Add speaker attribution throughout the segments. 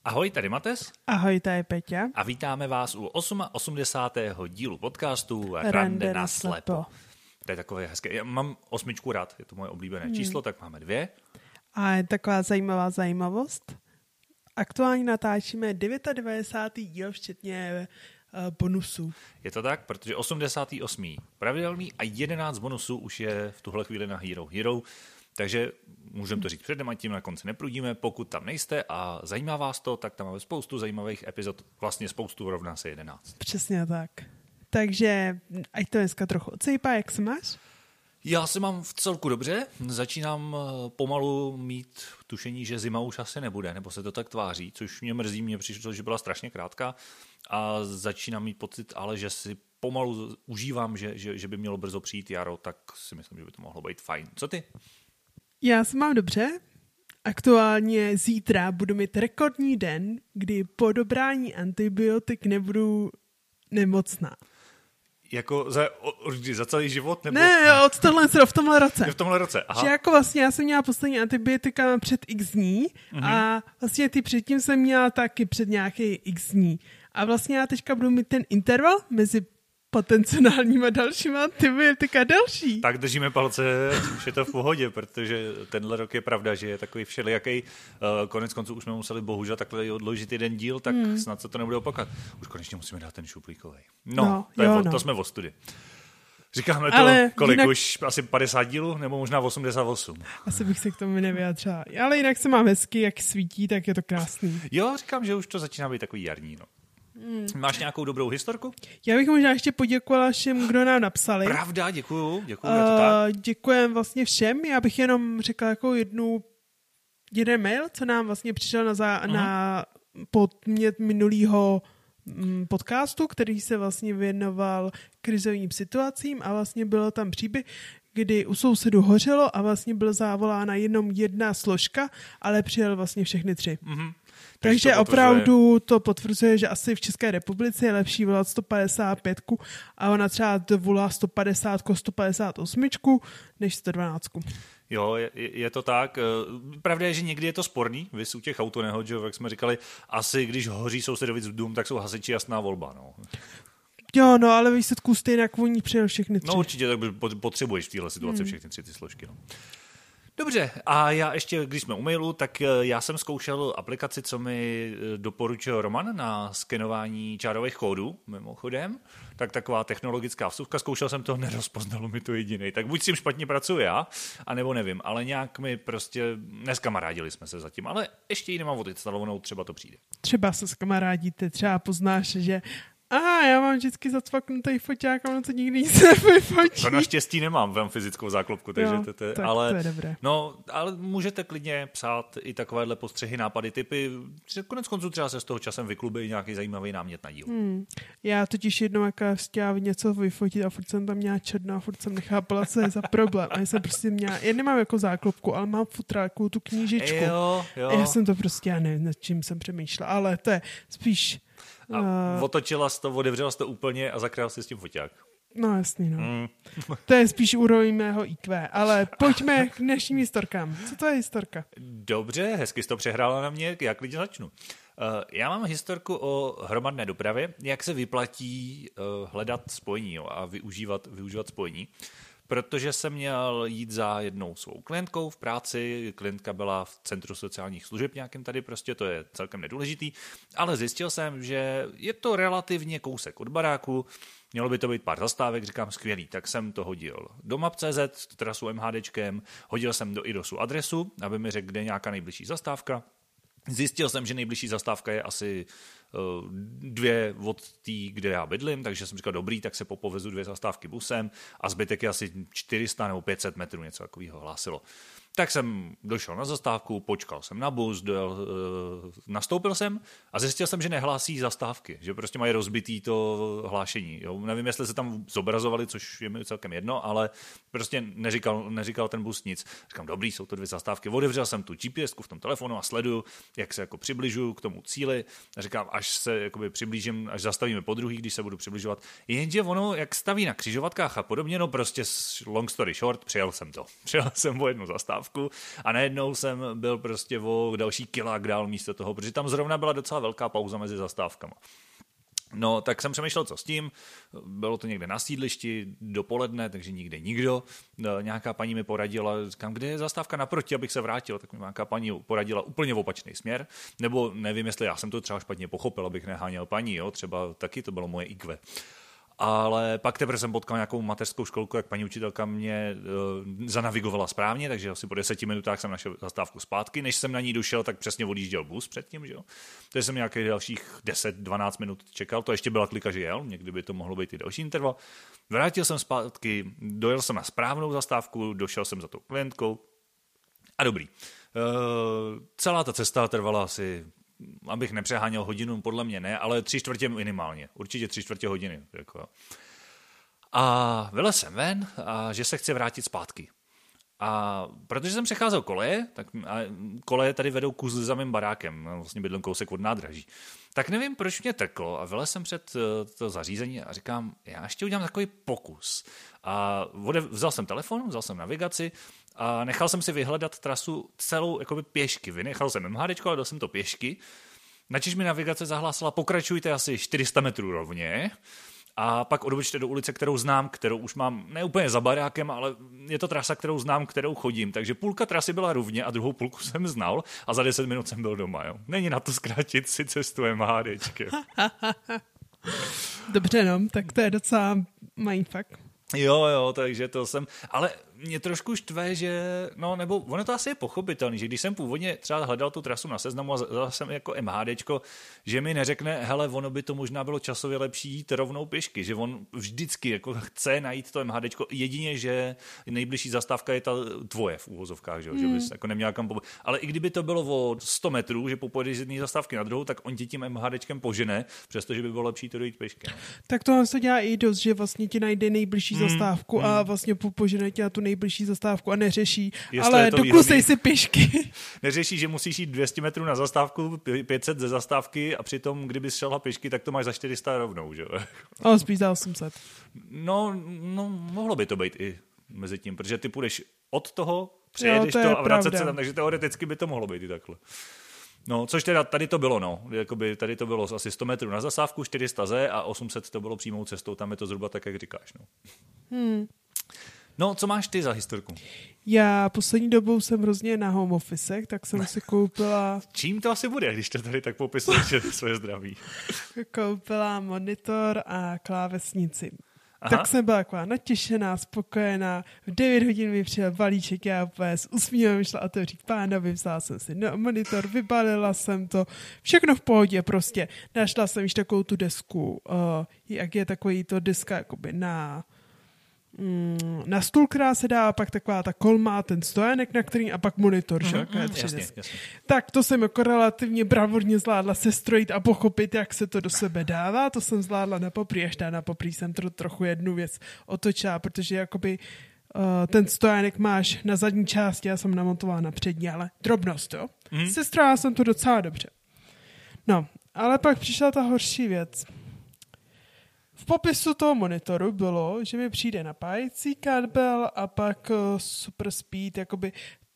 Speaker 1: Ahoj, tady Mates.
Speaker 2: Ahoj, tady Peťa.
Speaker 1: A vítáme vás u 88. dílu podcastu Rande na slepo. To je takové hezké. Já mám 8 rád, je to moje oblíbené číslo, tak máme 2.
Speaker 2: A je taková zajímavá zajímavost. Aktuálně natáčíme 99. díl, včetně bonusů.
Speaker 1: Je to tak, protože 88. pravidelný a 11 bonusů už je v tuhle chvíli na Hero Hero. Takže můžeme to říct předem, a tím na konci neprudíme. Pokud tam nejste a zajímá vás to, tak tam máme spoustu zajímavých epizod. Vlastně spoustu rovná se 11.
Speaker 2: Přesně tak. Takže ať to dneska trochu odsejpá, jak se máš?
Speaker 1: Já se mám v celku dobře. Začínám pomalu mít tušení, že zima už asi nebude, nebo se to tak tváří, což mě mrzí, mně přišlo, že byla strašně krátká. A začínám mít pocit, ale že si pomalu užívám, že by mělo brzo přijít jaro, tak si myslím, že by to mohlo být fajn. Co ty?
Speaker 2: Já se mám dobře. Aktuálně zítra budu mít rekordní den, kdy po dobrání antibiotik nebudu nemocná.
Speaker 1: Jako za celý život? Nebo...
Speaker 2: Ne, v tomhle roce.
Speaker 1: V tomhle roce, aha.
Speaker 2: Že jako vlastně já jsem měla poslední antibiotika před x dní a vlastně ty předtím jsem měla taky před nějaký x dní. A vlastně já teďka budu mít ten interval mezi potenciálníma dalšíma antibiotika další.
Speaker 1: Tak držíme palce, už je to v pohodě, protože tenhle rok je pravda, že je takový všelijaký. Konec konců už jsme museli bohužel takhle odložit jeden díl, tak snad se to nebude opakovat. Už konečně musíme dát ten šuplíkovej. To jsme v studii. Říkáme to, ale kolik jinak... už asi 50 dílů, nebo možná 88.
Speaker 2: Asi bych se k tomu nevyjádřila. Ale jinak se mám hezky, jak svítí, tak je to krásný.
Speaker 1: Jo, říkám, že už to začíná být takový jarní, no. Máš nějakou dobrou historku?
Speaker 2: Já bych možná ještě poděkovala všem, kdo nám napsali.
Speaker 1: Pravda, děkuju, je to tak.
Speaker 2: Děkujem vlastně všem, já bych jenom řekla jako jeden mail, co nám vlastně přišel na podnět minulýho podcastu, který se vlastně věnoval krizovým situacím a vlastně bylo tam příběh, kdy u sousedu hořelo a vlastně byla zavolána jenom jedna složka, ale přijel vlastně všechny 3. Takže opravdu to potvrzuje, že asi v České republice je lepší volat 155 a ona třeba volá 150, 158 než 112.
Speaker 1: Jo, je to tak. Pravda je, že někdy je to sporný, vys u těch autonehod, že jak jsme říkali, asi když hoří sousedovic dům, tak jsou hasiči jasná volba, no.
Speaker 2: Jo, no, ale výsledku stejně jak oni přijel všechny 3.
Speaker 1: No určitě, tak potřebuješ v téhle situaci všechny 3 ty složky, no. Dobře, a já ještě, když jsme u mailu, tak já jsem zkoušel aplikaci, co mi doporučil Roman na skenování čárových kódů, mimochodem, tak taková technologická vsuvka, zkoušel jsem to, nerozpoznalo mi to jedinej, tak buď s tím špatně pracuji já, anebo nevím, ale nějak mi prostě, neskamarádili jsme se zatím, ale ještě ji nemám odinstalovanou, třeba to přijde.
Speaker 2: Třeba se skamarádíte, třeba poznáš, že já mám vždycky zacvaknutý foťák a ono to nikdy nic nevyfotí.
Speaker 1: To naštěstí nemám, mám fyzickou záklopku, takže
Speaker 2: jo,
Speaker 1: ale,
Speaker 2: to je dobré.
Speaker 1: No, ale můžete klidně psát i takovéhle postřehy, nápady, typy. Konec konců třeba se z toho časem vyklubí nějaký zajímavý námět na díl.
Speaker 2: Já totiž jednou chtěla něco vyfotit a furt jsem tam měla černo a furt jsem nechápala, co je za problém. A já nemám jako záklopku, ale mám furt takovou tu knížičku.
Speaker 1: Jo.
Speaker 2: A já jsem to prostě, já nevím, nad čím jsem přemýšlela, ale to je spíš...
Speaker 1: A otočila jsi to, otevřela jsi to úplně a zakryla jsi s tím foťák.
Speaker 2: No jasný, no. To je spíš úroveň mého IQ, ale pojďme k dnešním historkám. Co to je historka?
Speaker 1: Dobře, hezky jsi to přehrála na mě, já klidně začnu. Já mám historku o hromadné dopravě, jak se vyplatí hledat spojení a využívat spojení. Protože jsem měl jít za jednou svou klientkou v práci, klientka byla v centru sociálních služeb nějakým tady, prostě to je celkem nedůležitý, ale zjistil jsem, že je to relativně kousek od baráku, mělo by to být pár zastávek, říkám skvělý, tak jsem to hodil do Map.cz, trasu MHDčkem, hodil jsem do IDOSu adresu, aby mi řekl, kde je nějaká nejbližší zastávka. Zjistil jsem, že nejbližší zastávka je asi 2 od té, kde já bydlím, takže jsem říkal, dobrý, tak se popovezu 2 zastávky busem a zbytek je asi 400 nebo 500 metrů, něco takového hlásilo. Tak jsem došel na zastávku, počkal jsem na bus, nastoupil jsem a zjistil jsem, že nehlásí zastávky, že prostě mají rozbitý to hlášení. Jo? Nevím, jestli se tam zobrazovali, což je mi celkem jedno, ale prostě neříkal ten bus nic. Říkám, dobrý, jsou to 2 zastávky. Otevřel jsem tu GPSku v tom telefonu a sleduju, jak se jako přibližuju k tomu cíli. A říkám, až se jakoby přiblížím, až zastavíme podruhý, když se budu přibližovat. Jenže ono, jak staví na křižovatkách a podobně, no prostě long story short, přijel jsem o jednu zastávku. zastávku a najednou jsem byl prostě o další kilák dál místo toho, protože tam zrovna byla docela velká pauza mezi zastávkama. No, tak jsem přemýšlel, co s tím. Bylo to někde na sídlišti, dopoledne, takže nikde nikdo. Nějaká paní mi poradila, říkám, kde je zastávka naproti, abych se vrátil. Tak mi nějaká paní poradila úplně v opačný směr. Nebo nevím, jestli já jsem to třeba špatně pochopil, abych neháněl paní, jo? Třeba taky to bylo moje IQ. Ale pak teprve jsem potkal nějakou mateřskou školku, jak paní učitelka mě zanavigovala správně, takže asi po 10 minutách jsem našel zastávku zpátky. Než jsem na ní došel, tak přesně odjížděl bus předtím, že jo. Takže jsem nějakých dalších 10-12 minut čekal, to ještě byla klika, že jel, někdy by to mohlo být i další interval. Vrátil jsem zpátky, dojel jsem na správnou zastávku, došel jsem za tou klientkou a dobrý. Celá ta cesta trvala asi, abych nepřeháněl hodinu, podle mě ne, ale 3/4 minimálně. Určitě 3/4 hodiny. Jako. A vylez jsem ven, a že se chci vrátit zpátky. A protože jsem přecházel koleje, tak koleje tady vedou kus za mým barákem, vlastně bydlím kousek od nádraží. Tak nevím, proč mě trklo a vylez jsem před to zařízení a říkám, já ještě udělám takový pokus. A vzal jsem telefon, vzal jsem navigaci a nechal jsem si vyhledat trasu celou jakoby pěšky. Vynechal jsem MHDčko, ale dal jsem to pěšky. Načež mi navigace zahlásila, pokračujte asi 400 metrů rovně a pak odbočte do ulice, kterou znám, kterou už mám ne úplně za barákem, ale je to trasa, kterou znám, kterou chodím. Takže půlka trasy byla rovně a druhou půlku jsem znal a za 10 minut jsem byl doma. Jo. Není na to zkrátit si cestu MHDčkem.
Speaker 2: Dobře, no, tak to je docela mindfuck.
Speaker 1: Jo, takže to jsem, ale mě trošku štve, že, no nebo ono to asi je pochopitelný, že když jsem původně třeba hledal tu trasu na seznamu a zadal jsem jako MHDčko, že mi neřekne, hele, ono by to možná bylo časově lepší jít rovnou pěšky, že on vždycky jako chce najít to MHDčko, jedině, že nejbližší zastávka je ta tvoje v úvozovkách, že bys jako neměl kam ale i kdyby to bylo o 100 metrů, že popojedeš z jedné zastávky na druhou, tak on ti tím MHDčkem požene, přestože by bylo lepší to dojít pěšky.
Speaker 2: Tak tohle se dělá i dost, že vlastně ti najde nejbližší zastávku a vlastně požene tě na tu nejbližší zastávku a neřeší, ale dokusej si pěšky.
Speaker 1: Neřeší, že musíš jít 200 metrů na zastávku, 500 ze zastávky a přitom, kdyby šel pěšky, tak to máš za 400 rovnou, že?
Speaker 2: Ale spíš za 800.
Speaker 1: No, mohlo by to být i mezi tím, protože ty půjdeš od toho, přejedeš to a vracet se tam, takže teoreticky by to mohlo být i takhle. No, což teda tady to bylo, no. Jakoby tady to bylo asi 100 metrů na zastávku, 400 ze a 800 to bylo přímou cestou, tam je to zhruba tak, jak říkáš, no. No, co máš ty za historku?
Speaker 2: Já poslední dobou jsem hrozně na home office, tak jsem si koupila...
Speaker 1: Čím to asi bude, když to tady tak popisuješ své zdraví?
Speaker 2: Koupila monitor a klávesnici. Aha. Tak jsem byla taková natěšená, spokojená. V 9 hodin mi přijel balíček, já úplně s úsměvem šla otevřít pánovi, vzala jsem si monitor, vybalila jsem to, všechno v pohodě prostě. Našla jsem již takovou tu desku, jak je takový to deska jakoby na stůl, která se dá, a pak taková ta kolma, ten stojánek, na který, a pak monitor, jasně. Tak to jsem jako relativně bravurně zvládla sestrojit a pochopit, jak se to do sebe dává. To jsem zvládla na poprý, až na poprý jsem trochu jednu věc otočila, protože jakoby ten stojánek máš na zadní části, já jsem namontovala na přední, ale drobnost, jo. Sestrojila jsem to docela dobře. No, ale pak přišla ta horší věc. V popisu toho monitoru bylo, že mi přijde napájecí kabel a pak super speed, jakoby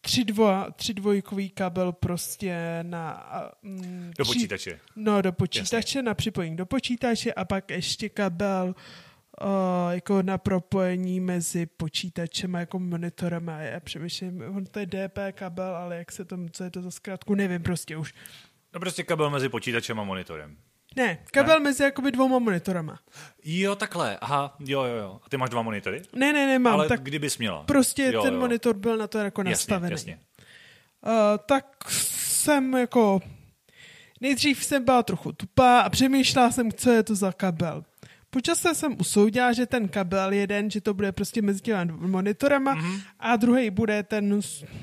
Speaker 2: 3.2 kabel prostě na...
Speaker 1: do počítače.
Speaker 2: No, do počítače, jasně. Na připojení do počítače a pak ještě kabel jako na propojení mezi počítačem a jako monitorem. A já přemýšlím, on to je DP kabel, ale jak se to, co je to za zkrátku, nevím prostě už.
Speaker 1: No prostě kabel mezi počítačem a monitorem.
Speaker 2: Ne, kabel mezi jakoby 2 monitorama.
Speaker 1: Jo, takhle, aha, jo. A ty máš 2 monitory?
Speaker 2: Ne, mám.
Speaker 1: Ale
Speaker 2: tak
Speaker 1: kdybys měla?
Speaker 2: Prostě ten monitor byl na to jako nastavený. Jasně. Tak jsem jako... Nejdřív jsem byla trochu tupá a přemýšlela jsem, co je to za kabel. Po čase jsem usoudila, že ten kabel jeden, že to bude prostě mezi těmi monitorama a druhý bude ten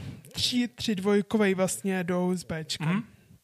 Speaker 2: 3.2 vlastně do USBčka.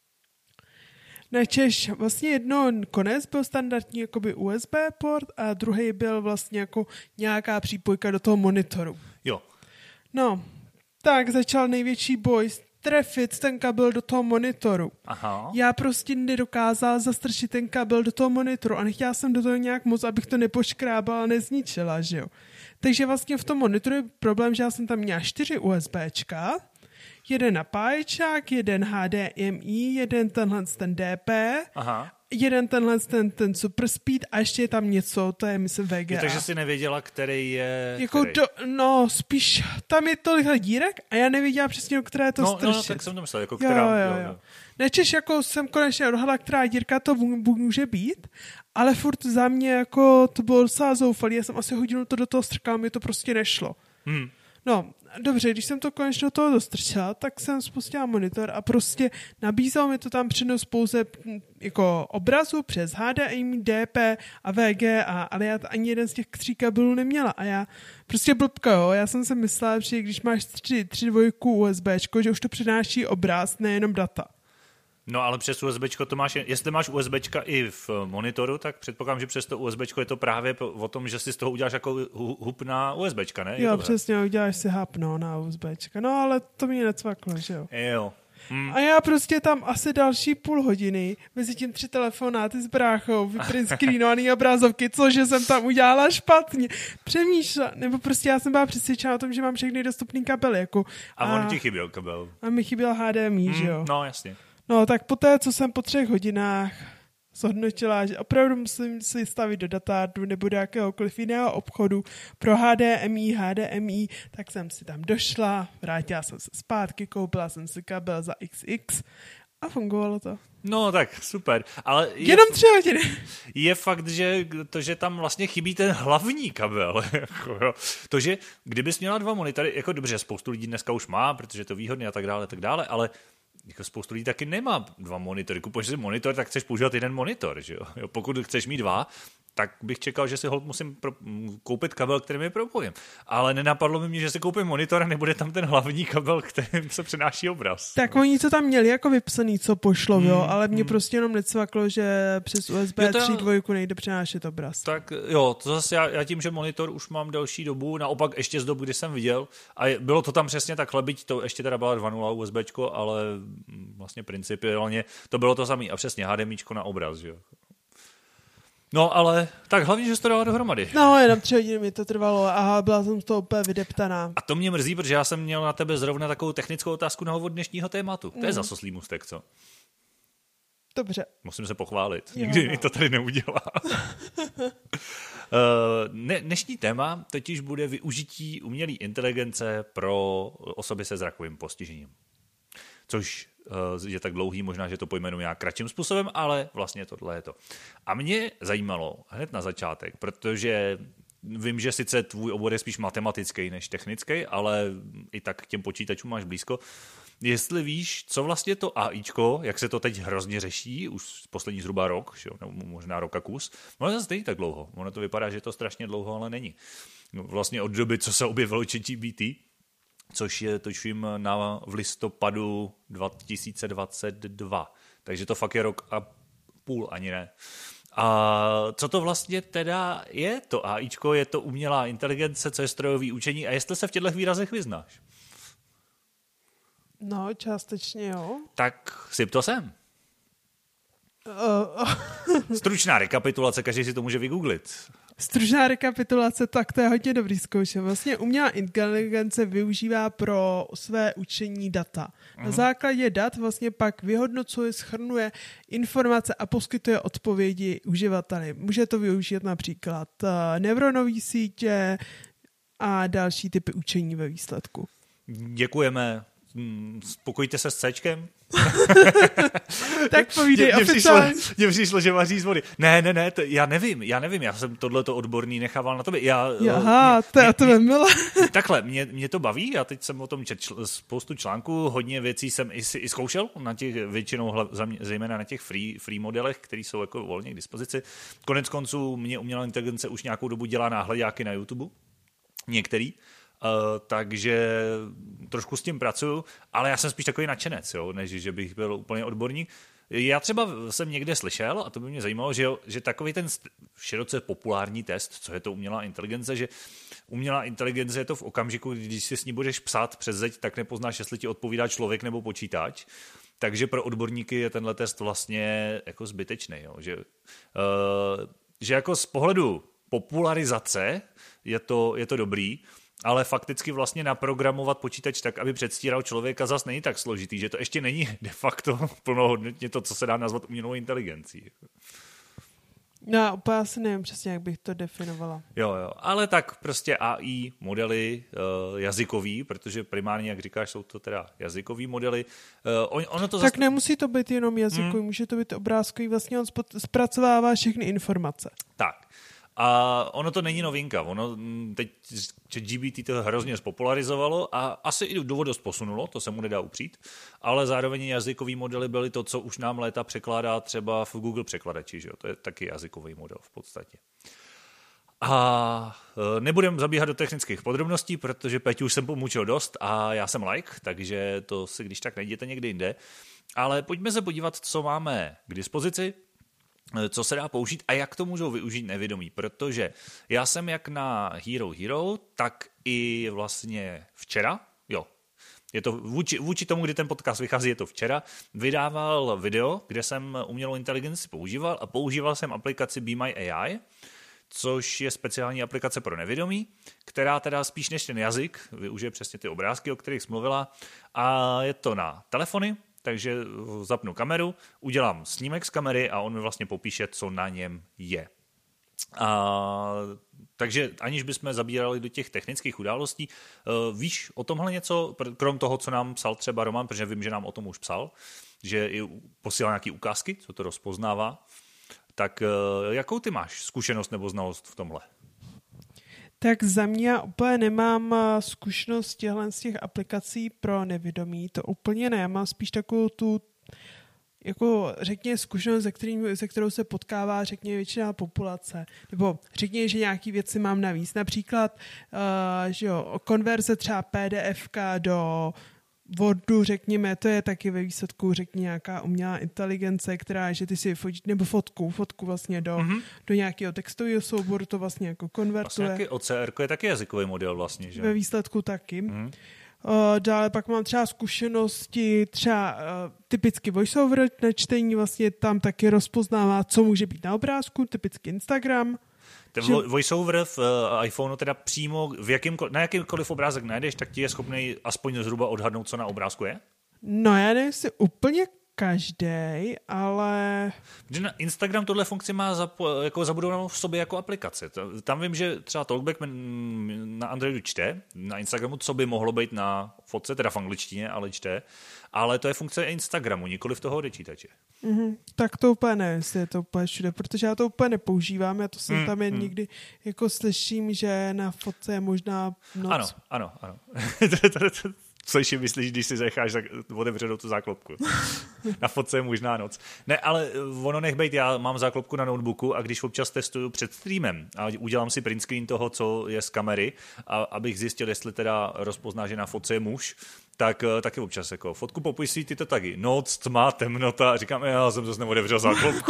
Speaker 2: Načež vlastně jedno konec byl standardní jakoby USB port a druhý byl vlastně jako nějaká přípojka do toho monitoru.
Speaker 1: Jo.
Speaker 2: No, tak začal největší boj trefit ten kabel do toho monitoru.
Speaker 1: Aha.
Speaker 2: Já prostě nedokázala zastrčit ten kabel do toho monitoru a nechtěla jsem do toho nějak moc, abych to nepoškrábala a nezničila, že jo. Takže vlastně v tom monitoru je problém, že já jsem tam měla 4 USBčka jeden napáječák, jeden HDMI, jeden ten DP, jeden ten super speed a ještě je tam něco, to je myslím VGA.
Speaker 1: Takže jsi nevěděla, který je...
Speaker 2: Jako spíš tam je tolik dírek a já nevěděla přesně, která je to strčit.
Speaker 1: No, tak jsem to myslel, jako která...
Speaker 2: Jo. Nečeš, jako jsem konečně odhadla, která dírka to může být, ale furt za mě jako to bylo docela zoufalý. Já jsem asi hodinu to do toho strkala, mi to prostě nešlo. No, dobře, když jsem to konečně do toho dostrčila, tak jsem spustila monitor a prostě nabízelo mi to tam přenos pouze jako obrazu přes HDMI, DP a VGA, ale já ani jeden z těch 3 kabelů neměla a já prostě blbka, jo. Já jsem si myslela, že když máš 3.2 USBčko, že už to přenáší obraz, nejenom data.
Speaker 1: No ale přes USBčko to máš, jestli máš USBčka i v monitoru, tak předpokládám, že přes to USBčko je to právě o tom, že si z toho uděláš jako hub na USBčka, ne?
Speaker 2: Jo, přesně, uděláš si hub na USBčka, no ale to mě necvaklo, že jo?
Speaker 1: Jo.
Speaker 2: A já prostě tam asi další půl hodiny, mezi tím 3 telefonáty s bráchou, print screenovaný obrazovky, cože jsem tam udělala špatně. Přemýšlela, nebo prostě já jsem byla přesvědčena o tom, že mám všechny dostupný kabely. Jako,
Speaker 1: a on ti chyběl kabel.
Speaker 2: A mi chyběl HDMI, že jo?
Speaker 1: No, jasně.
Speaker 2: No, tak poté, co jsem po 3 hodinách zhodnotila, že opravdu musím si stavit do datárnu nebo do jakéhokoliv jiného obchodu pro HDMI, tak jsem si tam došla, vrátila jsem se zpátky, koupila jsem si kabel za XX a fungovalo to.
Speaker 1: No tak, super. Ale
Speaker 2: jenom 3 hodiny.
Speaker 1: Je fakt, že to, že tam vlastně chybí ten hlavní kabel. To, že kdybys měla 2 monitory, jako dobře, spoustu lidí dneska už má, protože je to výhodné a tak dále, ale jako spoustu lidí taky nemá 2 monitory. Kupuješ si monitor, tak chceš používat jeden monitor. Že jo? Pokud chceš mít 2, tak bych čekal, že si musím koupit kabel, kterým je propojím. Ale nenapadlo mi, že si koupím monitor a nebude tam ten hlavní kabel, kterým se přenáší obraz.
Speaker 2: Tak oni to tam měli jako vypsaný, co pošlo, jo, ale mě prostě jenom necvaklo, že přes USB 3.2 nejde přenášet obraz.
Speaker 1: Tak jo, to zase já tím, že monitor už mám delší dobu, naopak ještě z doby, kdy jsem viděl, a bylo to tam přesně takhle, byť to ještě teda byla 2.0 USBčko, ale vlastně principiálně to bylo to samé a přesně HDMIčko na obraz, jo. No, ale tak hlavně, že jsi to dala dohromady.
Speaker 2: No, jenom 3 hodiny mi to trvalo a byla jsem z toho úplně vydeptaná.
Speaker 1: A to mě mrzí, protože já jsem měl na tebe zrovna takovou technickou otázku na úvod dnešního tématu. To je zasoslý můstek, co?
Speaker 2: Dobře.
Speaker 1: Musím se pochválit. Nikdy mi to tady neudělá. Dnešní téma totiž bude využití umělé inteligence pro osoby se zrakovým postižením. Což je tak dlouhý, možná, že to pojmenuji nějak kratším způsobem, ale vlastně tohle je to. A mě zajímalo hned na začátek, protože vím, že sice tvůj obor je spíš matematický než technický, ale i tak k těm počítačům máš blízko. Jestli víš, co vlastně to AIčko, jak se to teď hrozně řeší, už poslední zhruba rok, nebo možná rok a kus, no zase není tak dlouho. Ono to vypadá, že je to strašně dlouho, ale není. Vlastně od doby, co se objevilo ChatGPT, což je tuším v listopadu 2022. Takže to fakt je rok a půl, ani ne. A co to vlastně teda je to AIčko? Je to umělá inteligence, co je strojový učení a jestli se v těchto výrazech vyznáš?
Speaker 2: No, částečně jo.
Speaker 1: Tak syp to sem. Stručná rekapitulace, každý si to může vygooglit.
Speaker 2: Stručná rekapitulace, tak to je hodně dobrý zkoušet. Vlastně umělá inteligence využívá pro své učení data. Na základě dat vlastně pak vyhodnocuje, shrnuje informace a poskytuje odpovědi uživateli. Může to využít například neuronové sítě a další typy učení ve výsledku.
Speaker 1: Děkujeme. Spokojte se s Cčkem?
Speaker 2: Tak povídej oficiálně.
Speaker 1: Mně přišlo, že vaří z vody. Ne, já nevím, já jsem tohleto odborný nechával na tobě.
Speaker 2: To je tebe milé.
Speaker 1: Takhle, mě to baví, já teď jsem o tom četl spoustu článků, hodně věcí jsem i zkoušel, na těch většinou, zejména na těch free modelech, které jsou jako volně k dispozici. Konec konců mě umělá inteligence už nějakou dobu dělá náhledáky na YouTube, některý. Takže trošku s tím pracuju, ale já jsem spíš takový nadšenec, jo, než že bych byl úplně odborník. Já třeba jsem někde slyšel, a to by mě zajímalo, že takový ten široce populární test, co je to umělá inteligence, že umělá inteligence je to v okamžiku, když si s ní budeš psát přes zeď, tak nepoznáš, jestli ti odpovídá člověk nebo počítač. Takže pro odborníky je tenhle test vlastně jako zbytečný, jo, že jako z pohledu popularizace je to dobrý, ale fakticky vlastně naprogramovat počítač tak, aby předstíral člověka, zas není tak složitý, že to ještě není de facto plnohodnotně to, co se dá nazvat umělou inteligencí.
Speaker 2: No, úplně asi nevím přesně, jak bych to definovala.
Speaker 1: Jo, ale tak prostě AI modely jazykový, protože primárně, jak říkáš, jsou to teda jazykový modely. Ono to
Speaker 2: tak nemusí to být jenom jazykový, může to být obrázkový, vlastně on zpracovává všechny informace.
Speaker 1: Tak. A ono to není novinka. Ono teď ChatGPT to hrozně spopularizovalo a asi i důvod dost posunulo, to se mu nedá upřít, ale zároveň jazykový modely byly to, co už nám léta překládá třeba v Google překladači, že jo? To je taky jazykový model v podstatě. A nebudem zabíhat do technických podrobností, protože Peťu už jsem pomůčil dost a já jsem like, takže to si když tak najděte někde jinde. Ale pojďme se podívat, co máme k dispozici, co se dá použít a jak to můžou využít nevědomí, protože já jsem jak na Hero, tak i vlastně včera, je to vůči tomu, kdy ten podcast vychází, je to včera, vydával video, kde jsem umělou inteligenci používal a používal jsem aplikaci Be My AI, což je speciální aplikace pro nevědomí, která teda spíš než ten jazyk využije přesně ty obrázky, o kterých jsi mluvila, a je to na telefony, takže zapnu kameru, udělám snímek z kamery a on mi vlastně popíše, co na něm je. Takže aniž bychom zabírali do těch technických událostí, víš o tomhle něco, krom toho, co nám psal třeba Roman, protože vím, že nám o tom už psal, že i posílal nějaký ukázky, co to rozpoznává. Tak jakou ty máš zkušenost nebo znalost v tomhle?
Speaker 2: Tak za mě úplně nemám zkušenost z těch aplikací pro nevědomí, to úplně ne, já mám spíš takovou tu jako řekně zkušenost, se kterou se potkává řekně většina populace, nebo řekně, že nějaký věci mám navíc, například že jo, konverze třeba PDFka do Wordu, řekněme, to je taky ve výsledku, řekně, nějaká umělá inteligence, která, že ty si vyfotíš, nebo fotku vlastně do nějakého textového souboru, to vlastně jako konvertuje.
Speaker 1: Vlastně OCR je taky jazykový model vlastně, že?
Speaker 2: Ve výsledku taky. Dále pak mám třeba zkušenosti, třeba typicky voiceover na čtení, vlastně tam taky rozpoznává, co může být na obrázku, typicky Instagram.
Speaker 1: Ten voiceover v iPhoneu teda přímo na jakýmkoliv obrázek najdeš, tak ti je schopný aspoň zhruba odhadnout, co na obrázku je?
Speaker 2: No já nevím, jestli úplně každej, ale...
Speaker 1: Protože na Instagram tohle funkci má jako zabudovanou v sobě jako aplikace. Tam vím, že třeba Talkback na Androidu čte, na Instagramu, co by mohlo být na fotce, teda v angličtině, ale čte, ale to je funkce Instagramu, nikoli v toho odečítače.
Speaker 2: Tak to úplně nevím, jestli je to úplně všude, protože já to úplně nepoužívám, já to jsem tam jen někdy jako slyším, že na fotce je možná noc.
Speaker 1: Ano. Slyším, myslíš, když si necháš otevřenou tu záklopku. Na fotce je možná noc. Ne, ale ono nech bejt, já mám záklopku na notebooku a když občas testuju před streamem a udělám si print screen toho, co je z kamery, a abych zjistil, jestli teda rozpozná, že na fotce je muž, tak taky občas jako fotku popisují tyto taky. Noc, tma, temnota a říkám, já jsem zase neotevřel záklopku.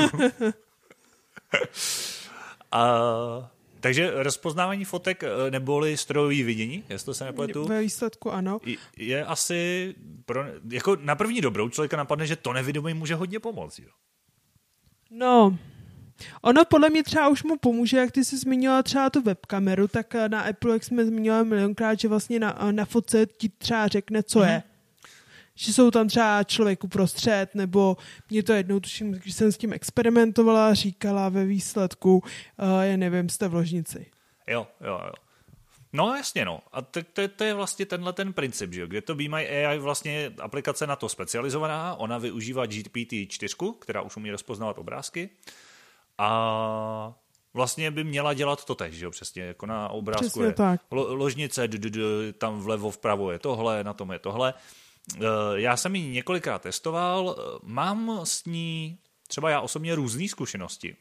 Speaker 1: Takže rozpoznávání fotek neboli strojový vidění, jestli se nepletu.
Speaker 2: Ve výsledku ano.
Speaker 1: Je asi, jako na první dobrou člověka napadne, že to nevědomý může hodně pomoct. Jo?
Speaker 2: No, ono podle mě třeba už mu pomůže, jak ty jsi zmínila třeba tu webkameru, tak na Apple, jak jsme zmínili milionkrát, že vlastně na fotce ti třeba řekne, co je. Že jsou tam třeba člověk uprostřed, nebo mě to jednou tuším, když jsem s tím experimentovala, říkala ve výsledku, já nevím, jste v ložnici.
Speaker 1: Jo. No jasně, no. A to je vlastně tenhle ten princip, že jo? Kde to Be My AI vlastně aplikace na to specializovaná, ona využívá GPT-4, která už umí rozpoznávat obrázky a vlastně by měla dělat to tež, že jo? Přesně jako na obrázku
Speaker 2: přesně
Speaker 1: je
Speaker 2: tak.
Speaker 1: Ložnice, tam vlevo, vpravo je tohle, na tom je tohle. Já jsem ji několikrát testoval, mám s ní třeba já osobně různé zkušenosti.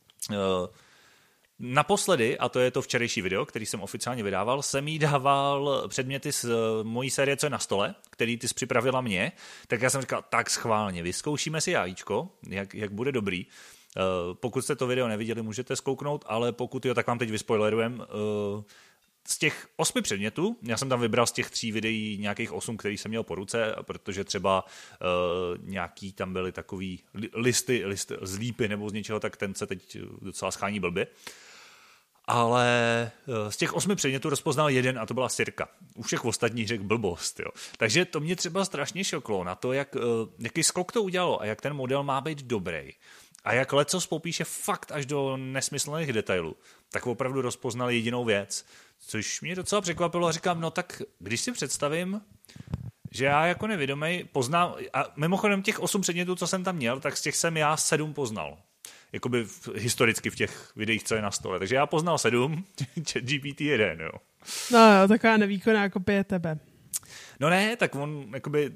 Speaker 1: Naposledy, a to je to včerejší video, který jsem oficiálně vydával, jsem jí dával předměty z mojí série Co je na stole, který ty jsi připravila mě, tak já jsem říkal, tak schválně, vyzkoušíme si jajíčko, jak bude dobrý. Pokud jste to video neviděli, můžete zkouknout, ale pokud jo, tak vám teď vyspoilerujem. Z těch 8 předmětů, já jsem tam vybral z těch 3 videí nějakých 8, který jsem měl po ruce, protože třeba nějaký tam byly takový listy z lípy nebo z něčeho, tak ten se teď docela schání blbě. ale z těch 8 předmětů rozpoznal jeden a to byla sirka. U všech ostatních řekl blbost. Jo. Takže to mě třeba strašně šoklo na to, jaký skok to udělalo a jak ten model má být dobrý. A jak lecos popíše fakt až do nesmyslných detailů, tak opravdu rozpoznal jedinou věc, což mě docela překvapilo a říkám, no tak když si představím, že já jako nevědomej poznám, a mimochodem těch 8 předmětů, co jsem tam měl, tak z těch jsem já 7 poznal. Jakoby historicky v těch videích, co je na stole. Takže já poznal 7, ChatGPT 1, jo.
Speaker 2: No jo, taková nevýkonná kopie tebe.
Speaker 1: No ne, tak on, jakoby,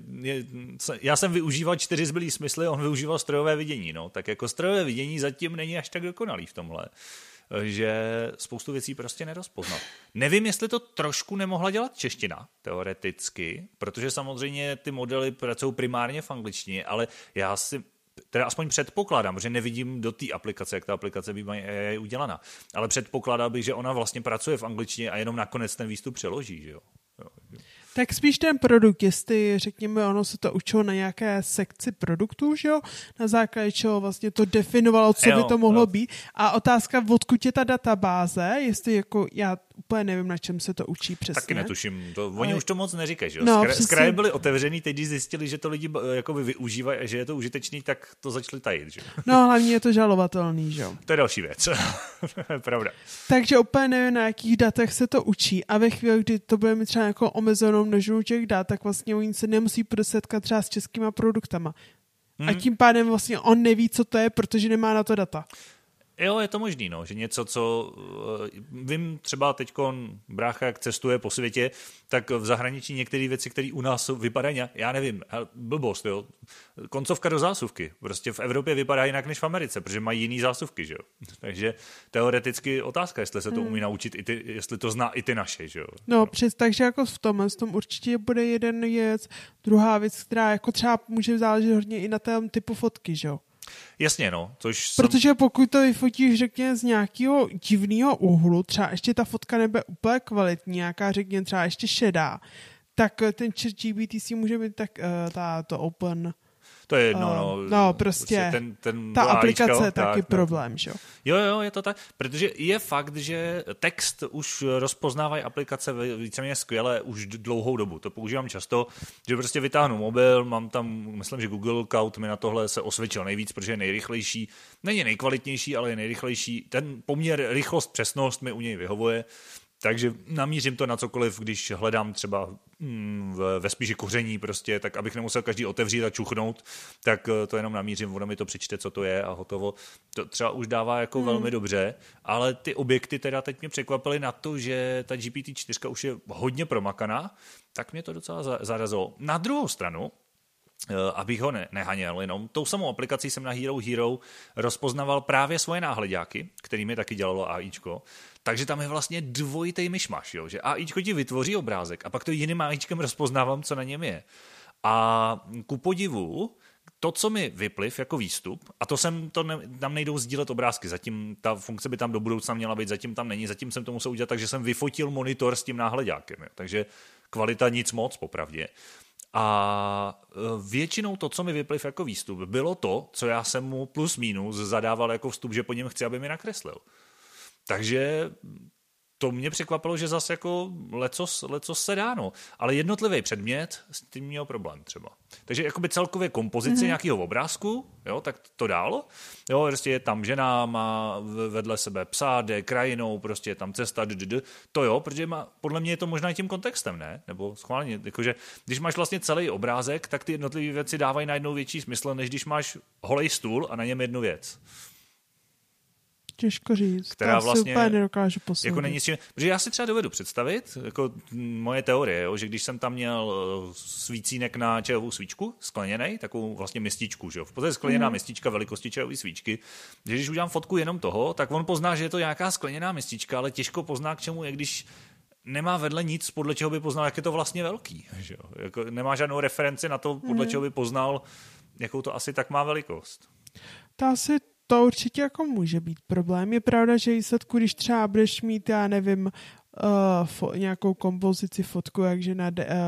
Speaker 1: já jsem využíval 4 zbylý smysly, on využíval strojové vidění, no. Tak jako strojové vidění zatím není až tak dokonalý v tomhle, že spoustu věcí prostě nerozpoznal. Nevím, jestli to trošku nemohla dělat čeština, teoreticky, protože samozřejmě ty modely pracují primárně v angličtině, ale já si teda aspoň předpokládám, že nevidím do té aplikace, jak ta aplikace je udělaná, ale předpokládal bych, že ona vlastně pracuje v angličtině a jenom nakonec ten výstup přeloží, že jo.
Speaker 2: Tak spíš ten produkt, jestli, řekněme, ono se to učilo na nějaké sekci produktů, že jo? Na základě čeho vlastně to definovalo, co by to mohlo být. A otázka, odkud je ta databáze, jestli jako, já úplně nevím, na čem se to učí přesně.
Speaker 1: Taky netuším, oni už to moc neříkají, že jo?
Speaker 2: No,
Speaker 1: Zkraje byly otevřený, teď když zjistili, že to lidi jakoby využívají a že je to užitečný, tak to začali tajit, že jo?
Speaker 2: No, hlavně je to žalovatelný, že jo?
Speaker 1: To je další věc, pravda.
Speaker 2: Takže úplně nevím, na jakých datech se to učí a ve chvíli, kdy to bude mít třeba jako omezenou množinu těch dat, tak vlastně oni se nemusí prosetkat třeba s českýma produktama. A tím pádem vlastně on neví, co to je, protože nemá na to data.
Speaker 1: Jo, je to možný, no, že něco, co vím třeba teďko brácha, jak cestuje po světě, tak v zahraničí některé věci, které u nás vypadají, já nevím, blbost, jo, koncovka do zásuvky. Prostě v Evropě vypadá jinak než v Americe, protože mají jiný zásuvky, že jo. Takže teoreticky otázka, jestli se to umí naučit, jestli to zná i ty naše, že jo.
Speaker 2: No, takže jako v tom určitě bude jeden věc. Druhá věc, která jako třeba může záležet hodně i na tom typu fotky, že jo.
Speaker 1: Jasně, no.
Speaker 2: Protože pokud to vyfotíš, řekněme, z nějakého divného úhlu, třeba ještě ta fotka nebude úplně kvalitní, nějaká, řekněme, třeba ještě šedá, tak ten ChatGPT si může být tak to open.
Speaker 1: To je jedno,
Speaker 2: no prostě ta aplikace je taky problém, že jo?
Speaker 1: Jo, je to tak, protože je fakt, že text už rozpoznávají aplikace víceméně skvěle už dlouhou dobu. To používám často, že prostě vytáhnu mobil, mám tam, myslím, že Google Cloud mi na tohle se osvědčil nejvíc, protože je nejrychlejší, není nejkvalitnější, ale je nejrychlejší. Ten poměr rychlost, přesnost mi u něj vyhovuje. Takže namířím to na cokoliv, když hledám třeba ve spíši koření prostě, tak abych nemusel každý otevřít a čuchnout, tak to jenom namířím, ono mi to přečte, co to je a hotovo. To třeba už dává jako velmi dobře, ale ty objekty teda teď mě překvapily na to, že ta GPT-4 už je hodně promakaná, tak mě to docela zarazilo. Na druhou stranu, abych ho nehaněl, jenom tou samou aplikací jsem na Hero rozpoznával právě svoje náhleďáky, kterými taky dělalo AIčko, takže tam je vlastně dvojitej myšmaš, jo? Že AIčko ti vytvoří obrázek a pak to jiným AIčkem rozpoznávám, co na něm je. A ku podivu, to, co mi vypliv jako výstup, a tam nejdou sdílet obrázky, zatím ta funkce by tam do budoucna měla být, zatím tam není, zatím jsem to musel udělat, takže jsem vyfotil monitor s tím náhleďákem, jo? Takže kvalita nic moc, popravdě. A většinou to, co mi vypliv jako výstup, bylo to, co já jsem mu plus minus zadával jako vstup, že po něm chci, aby mi nakreslil. Takže to mě překvapilo, že zase jako lecos se dá, no. Ale jednotlivý předmět, s tím měl problém třeba. Takže jakoby celkově kompozice nějakého obrázku, jo, tak to dál. Jo, prostě je tam žena, má vedle sebe psa, jde krajinou, prostě je tam cesta, to jo, protože podle mě je to možná i tím kontextem, ne? Nebo schválně, jakože když máš vlastně celý obrázek, tak ty jednotlivé věci dávají najednou větší smysl, než když máš holej stůl a na něm jednu věc.
Speaker 2: Těžko říct.
Speaker 1: Která vlastně
Speaker 2: úplně nedokážu posoudit.
Speaker 1: Jako není protože já si třeba dovedu představit, jako moje teorie, jo, že když jsem tam měl svícínek na čajovou svíčku, skleněnej, takovou vlastně mističku, že jo, v podstatě skleněná mistička velikosti čajové svíčky, že když udělám fotku jenom toho, tak on pozná, že je to nějaká skleněná mistička, ale těžko pozná, k čemu je, když nemá vedle nic, podle čeho by poznal, jak je to vlastně velký. Že jo? Jako nemá žádnou referenci na to, podle čeho by poznal, jakou to asi tak má velikost.
Speaker 2: To určitě jako může být problém. Je pravda, že výsledku, když třeba budeš mít, já nevím, nějakou kompozici, fotku, jak žena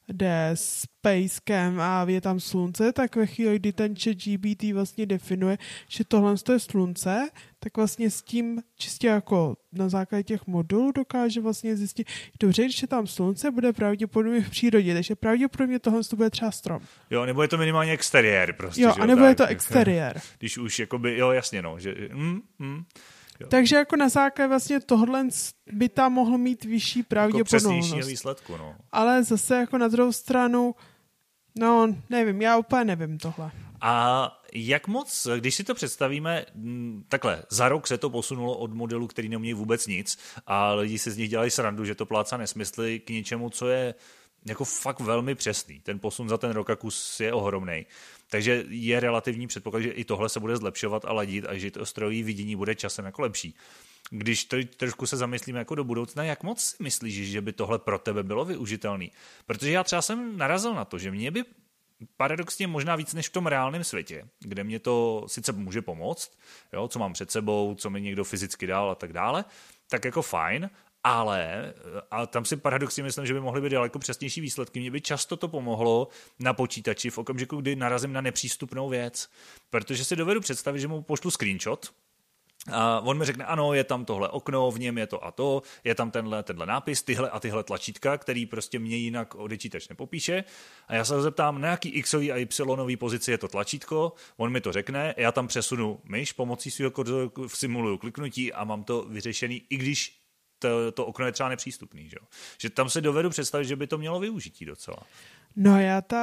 Speaker 2: jde Spacecam a je tam slunce, tak ve chvíli, kdy ten ChatGPT vlastně definuje, že tohle je slunce, tak vlastně s tím čistě jako na základě těch modulů dokáže vlastně zjistit, dobře, když je tam slunce, bude pravděpodobně v přírodě, takže pravděpodobně tohle bude třeba strom.
Speaker 1: Jo, nebo je to minimálně exteriér prostě.
Speaker 2: Jo,
Speaker 1: že
Speaker 2: anebo
Speaker 1: tak,
Speaker 2: je to exteriér.
Speaker 1: Když už jakoby, jo, jasně, no, že
Speaker 2: jo. Takže jako na základě vlastně tohle by tam mohl mít vyšší pravděpodobnost.
Speaker 1: Jako přesnějšího výsledku, no.
Speaker 2: Ale zase jako na druhou stranu, no nevím, já úplně nevím tohle.
Speaker 1: A jak moc, když si to představíme, takhle, za rok se to posunulo od modelu, který neumějí vůbec nic a lidi si z nich dělají srandu, že to plácá nesmysly k něčemu, co je jako fakt velmi přesný. Ten posun za ten rok a kus je ohromnej. Takže je relativní předpoklad, že i tohle se bude zlepšovat a ladit a že to strojové vidění bude časem jako lepší. Když trošku se zamyslíme jako do budoucna, jak moc si myslíš, že by tohle pro tebe bylo využitelný? Protože já třeba jsem narazil na to, že mě by paradoxně možná víc než v tom reálném světě, kde mě to sice může pomoct, jo, co mám před sebou, co mi někdo fyzicky dal a tak dále, tak jako fajn, ale a tam si paradoxně myslím, že by mohly být daleko přesnější výsledky. Mně by často to pomohlo na počítači v okamžiku, kdy narazím na nepřístupnou věc, protože si dovedu představit, že mu pošlu screenshot a on mi řekne, ano, je tam tohle okno, v něm je to a to, je tam tenhle nápis, tyhle a tyhle tlačítka, který prostě mě jinak odečítač nepopíše. A já se ho zeptám, na jaký xový a y pozici je to tlačítko, on mi to řekne, já tam přesunu myš pomocí svého kodu, simuluju kliknutí a mám to vyřešený, i když to okno je třeba nepřístupný. Že tam se dovedu představit, že by to mělo využití docela.
Speaker 2: No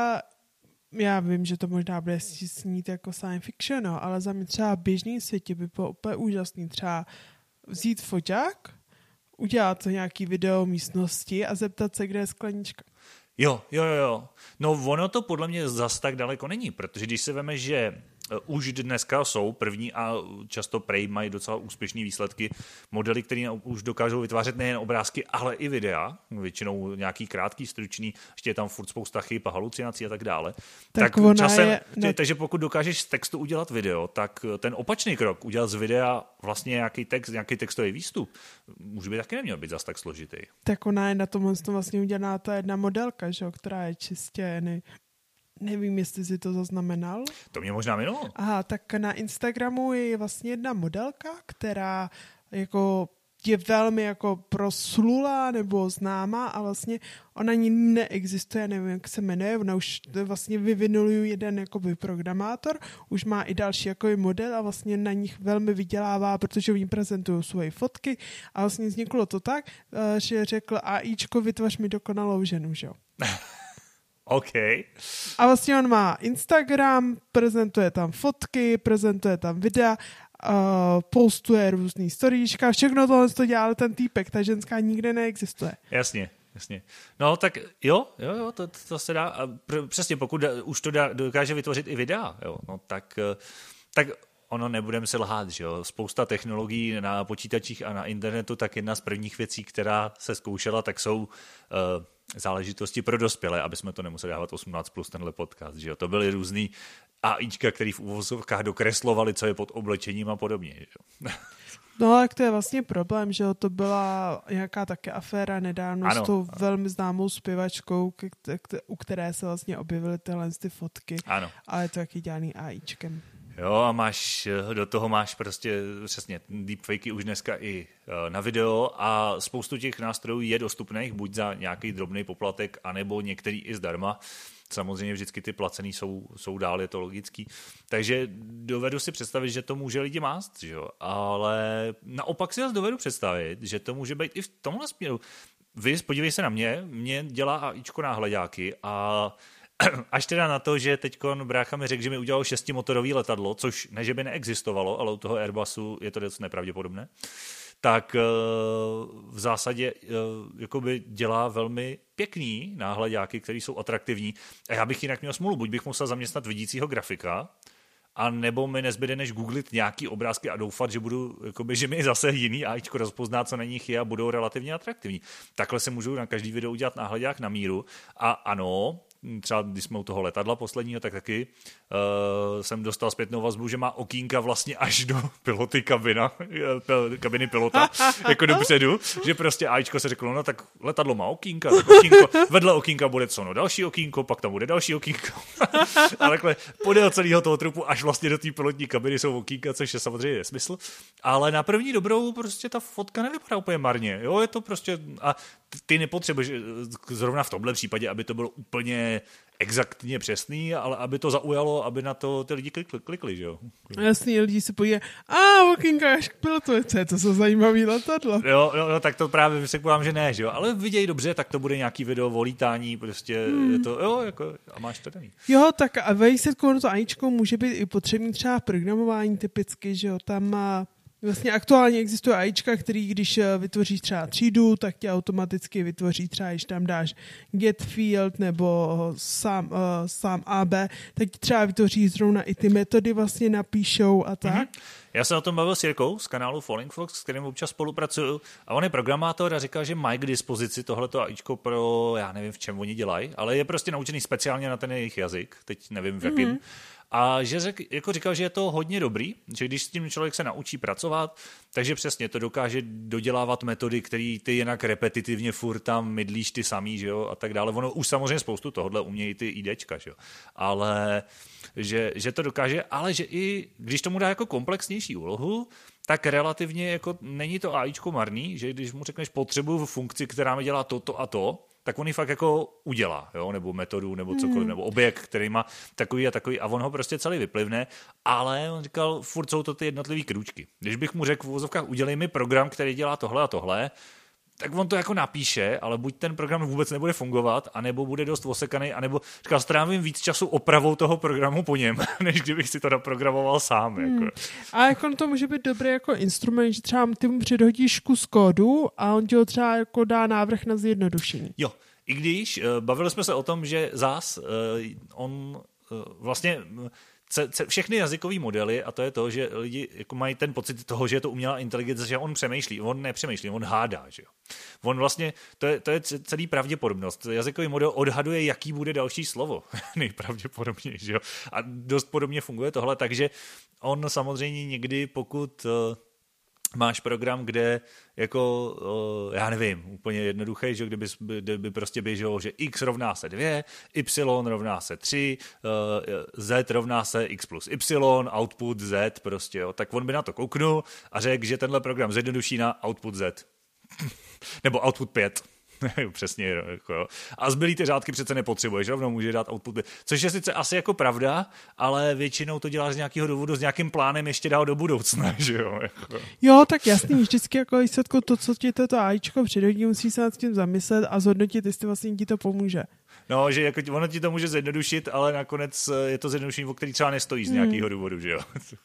Speaker 2: já vím, že to možná bude snít jako science fiction, no, ale za mě třeba v běžném světě by bylo úplně úžasný třeba vzít foťák, udělat to nějaký video místnosti a zeptat se, kde je sklenička.
Speaker 1: Jo. No ono to podle mě zas tak daleko není, protože když se veme, že už dneska jsou první a často prej mají docela úspěšné výsledky modely, které už dokážou vytvářet nejen obrázky, ale i videa, většinou nějaký krátký, stručný, ještě je tam furt spousta chyb a halucinací a tak dále. Tak časem, takže pokud dokážeš z textu udělat video, tak ten opačný krok, udělat z videa vlastně nějaký textový výstup, už by taky neměl být zas tak složitý.
Speaker 2: Tak ona je na tom vlastně udělaná ta jedna modelka, že, která je čistě nevím, jestli jsi to zaznamenal.
Speaker 1: To mě možná minulo.
Speaker 2: Aha, tak na Instagramu je vlastně jedna modelka, která jako je velmi jako proslulá nebo známá a vlastně ona ani neexistuje, nevím, jak se jmenuje, ona už vlastně vyvinul jeden jakoby programátor, už má i další jakoby model a vlastně na nich velmi vydělává, protože oni prezentují svoje fotky a vlastně vzniklo to tak, že řekl AIčko, vytvoř mi dokonalou ženu, že jo.
Speaker 1: OK.
Speaker 2: A vlastně on má Instagram, prezentuje tam fotky, prezentuje tam videa, postuje různý storíčka, všechno tohle to dělá, ale ten týpek, ta ženská nikde neexistuje.
Speaker 1: Jasně. No tak jo, to se dá. A přesně, pokud už to dokáže vytvořit i videa, jo, no tak ono nebudeme se lhát, že jo. Spousta technologií na počítačích a na internetu, tak jedna z prvních věcí, která se zkoušela, tak jsou záležitosti pro dospělé, aby jsme to nemuseli dávat 18 plus tenhle podcast, že jo. To byly různý AIčka, který v uvozovkách dokreslovali, co je pod oblečením a podobně, že jo.
Speaker 2: No, ale to je vlastně problém, že jo, to byla nějaká také aféra nedávno s tou velmi známou zpěvačkou, u které se vlastně objevily tyhle ty fotky,
Speaker 1: ano.
Speaker 2: Ale to taky dělaný AIčkem.
Speaker 1: Jo, a do toho máš prostě přesně deepfakey už dneska i na video a spoustu těch nástrojů je dostupných, buď za nějaký drobný poplatek, anebo některý i zdarma. Samozřejmě vždycky ty placený jsou dál, je to logický. Takže dovedu si představit, že to může lidi mást, že jo? Ale naopak si zase dovedu představit, že to může být i v tomhle směru. Podívej se na mě dělá AIčko náhledáky a až teda na to, že teďkon brácha mi řekl, že mi udělal 6motorový letadlo, což ne, že by neexistovalo, ale u toho Airbusu je to dost nepravděpodobné, tak v zásadě jakoby dělá velmi pěkný náhledáky, které jsou atraktivní. A já bych jinak měl smůlu, buď bych musel zaměstnat vidícího grafika, a nebo mi nezbyde než googlit nějaký obrázky a doufat, že že mi zase jiný AIčko rozpozná, co na nich je a budou relativně atraktivní. Takhle se můžu na každý video udělat náhledák na míru a ano, třeba když jsme u toho letadla posledního, tak taky jsem dostal zpětnou vazbu, že má okýnka vlastně až do piloty kabiny pilota, jako dopředu, že prostě AIčko se řeklo, no tak letadlo má okýnka, tak okýnko, vedle okýnka bude co, no další okýnko, pak tam bude další okýnko. A takhle podél celého toho trupu až vlastně do té pilotní kabiny jsou okýnka, což je samozřejmě nesmysl. Ale na první dobrou prostě ta fotka nevypadá úplně marně. Jo, je to prostě... A ty nepotřebuješ zrovna v tomhle případě, aby to bylo úplně exaktně přesný, ale aby to zaujalo, aby na to ty lidi klikli, že jo?
Speaker 2: Jasný, lidi se podívají, okýnka až k pilotu, co je to za zajímavý letadlo.
Speaker 1: Jo, tak to právě vysekujám, že ne, že jo? Ale viděj dobře, tak to bude nějaký video o lítání, prostě je to, jo, jako, a máš to daný.
Speaker 2: Jo, tak a vejsetko to AIčko může být i potřebný třeba v programování typicky, že jo, tam má vlastně aktuálně existuje AIčka, který když vytvoříš třeba třídu, tak tě automaticky vytvoří třeba, když tam dáš get field nebo sám AB, tak ti třeba vytvoří zrovna i ty metody vlastně napíšou a tak.
Speaker 1: Já jsem o tom bavil s Jirkou z kanálu Falling Fox, s kterým občas spolupracuju, a on je programátor a říkal, že mají k dispozici tohleto AIčko pro, já nevím, v čem oni dělají, ale je prostě naučený speciálně na ten jejich jazyk, teď nevím v jakým. A že říkal, že je to hodně dobrý, že když s tím člověk se naučí pracovat, takže přesně to dokáže dodělávat metody, které ty jinak repetitivně furt tam mydlíš ty samý, že jo, a tak dále. Ono už samozřejmě spoustu tohohle umějí ty IDčka, že jo. Ale že to dokáže, ale že i když tomu dá jako komplexnější úlohu, tak relativně jako není to AIčko marný, že když mu řekneš potřebuju funkci, která mi dělá to a to, tak on ji fakt jako udělá, jo? Nebo metodu, nebo cokoliv, nebo objekt, který má takový a takový, a on ho prostě celý vyplivne, ale on říkal, furt jsou to ty jednotlivý krůčky. Když bych mu řekl v uvozovkách, udělej mi program, který dělá tohle a tohle, tak on to jako napíše, ale buď ten program vůbec nebude fungovat, anebo bude dost osekaný, anebo říkal, strávím víc času opravou toho programu po něm, než kdybych si to naprogramoval sám. Jako.
Speaker 2: A jako to může být dobrý jako instrument, že třeba ty mu předhodíš kus kódu a on ti ho třeba jako dá návrh na zjednodušení.
Speaker 1: Jo, i když bavili jsme se o tom, že on vlastně všechny jazykové modely, a to je to, že lidi jako mají ten pocit toho, že je to umělá inteligence, že on přemýšlí, on nepřemýšlí, on hádá, že jo. On vlastně, to je celý pravděpodobnost. Jazykový model odhaduje, jaký bude další slovo, nejpravděpodobněji, že jo. A dost podobně funguje tohle, takže on samozřejmě někdy, pokud máš program, kde jako, já nevím, úplně jednoduchý, že kdyby prostě běželo, že x rovná se 2, y rovná se 3, z rovná se x plus y, output z prostě, jo, tak on by na to kouknul a řekl, že tenhle program zjednoduší na output z. Nebo output 5. Přesně, jako jo. A zbylý ty řádky přece nepotřebuješ, rovnou může dát output 5. Což je sice asi jako pravda, ale většinou to děláš z nějakého důvodu, s nějakým plánem ještě dál do budoucna, že jo. Jako.
Speaker 2: Jo, tak jasný, vždycky jako výsledku to, co ti toto AIčko předhodí, musí se nad tím zamyslet a zhodnotit, jestli vlastně ti to pomůže.
Speaker 1: No, že jako ono ti to může zjednodušit, ale nakonec je to zjednodušení, o který třeba nestojí z nějakého důvodu, že jo.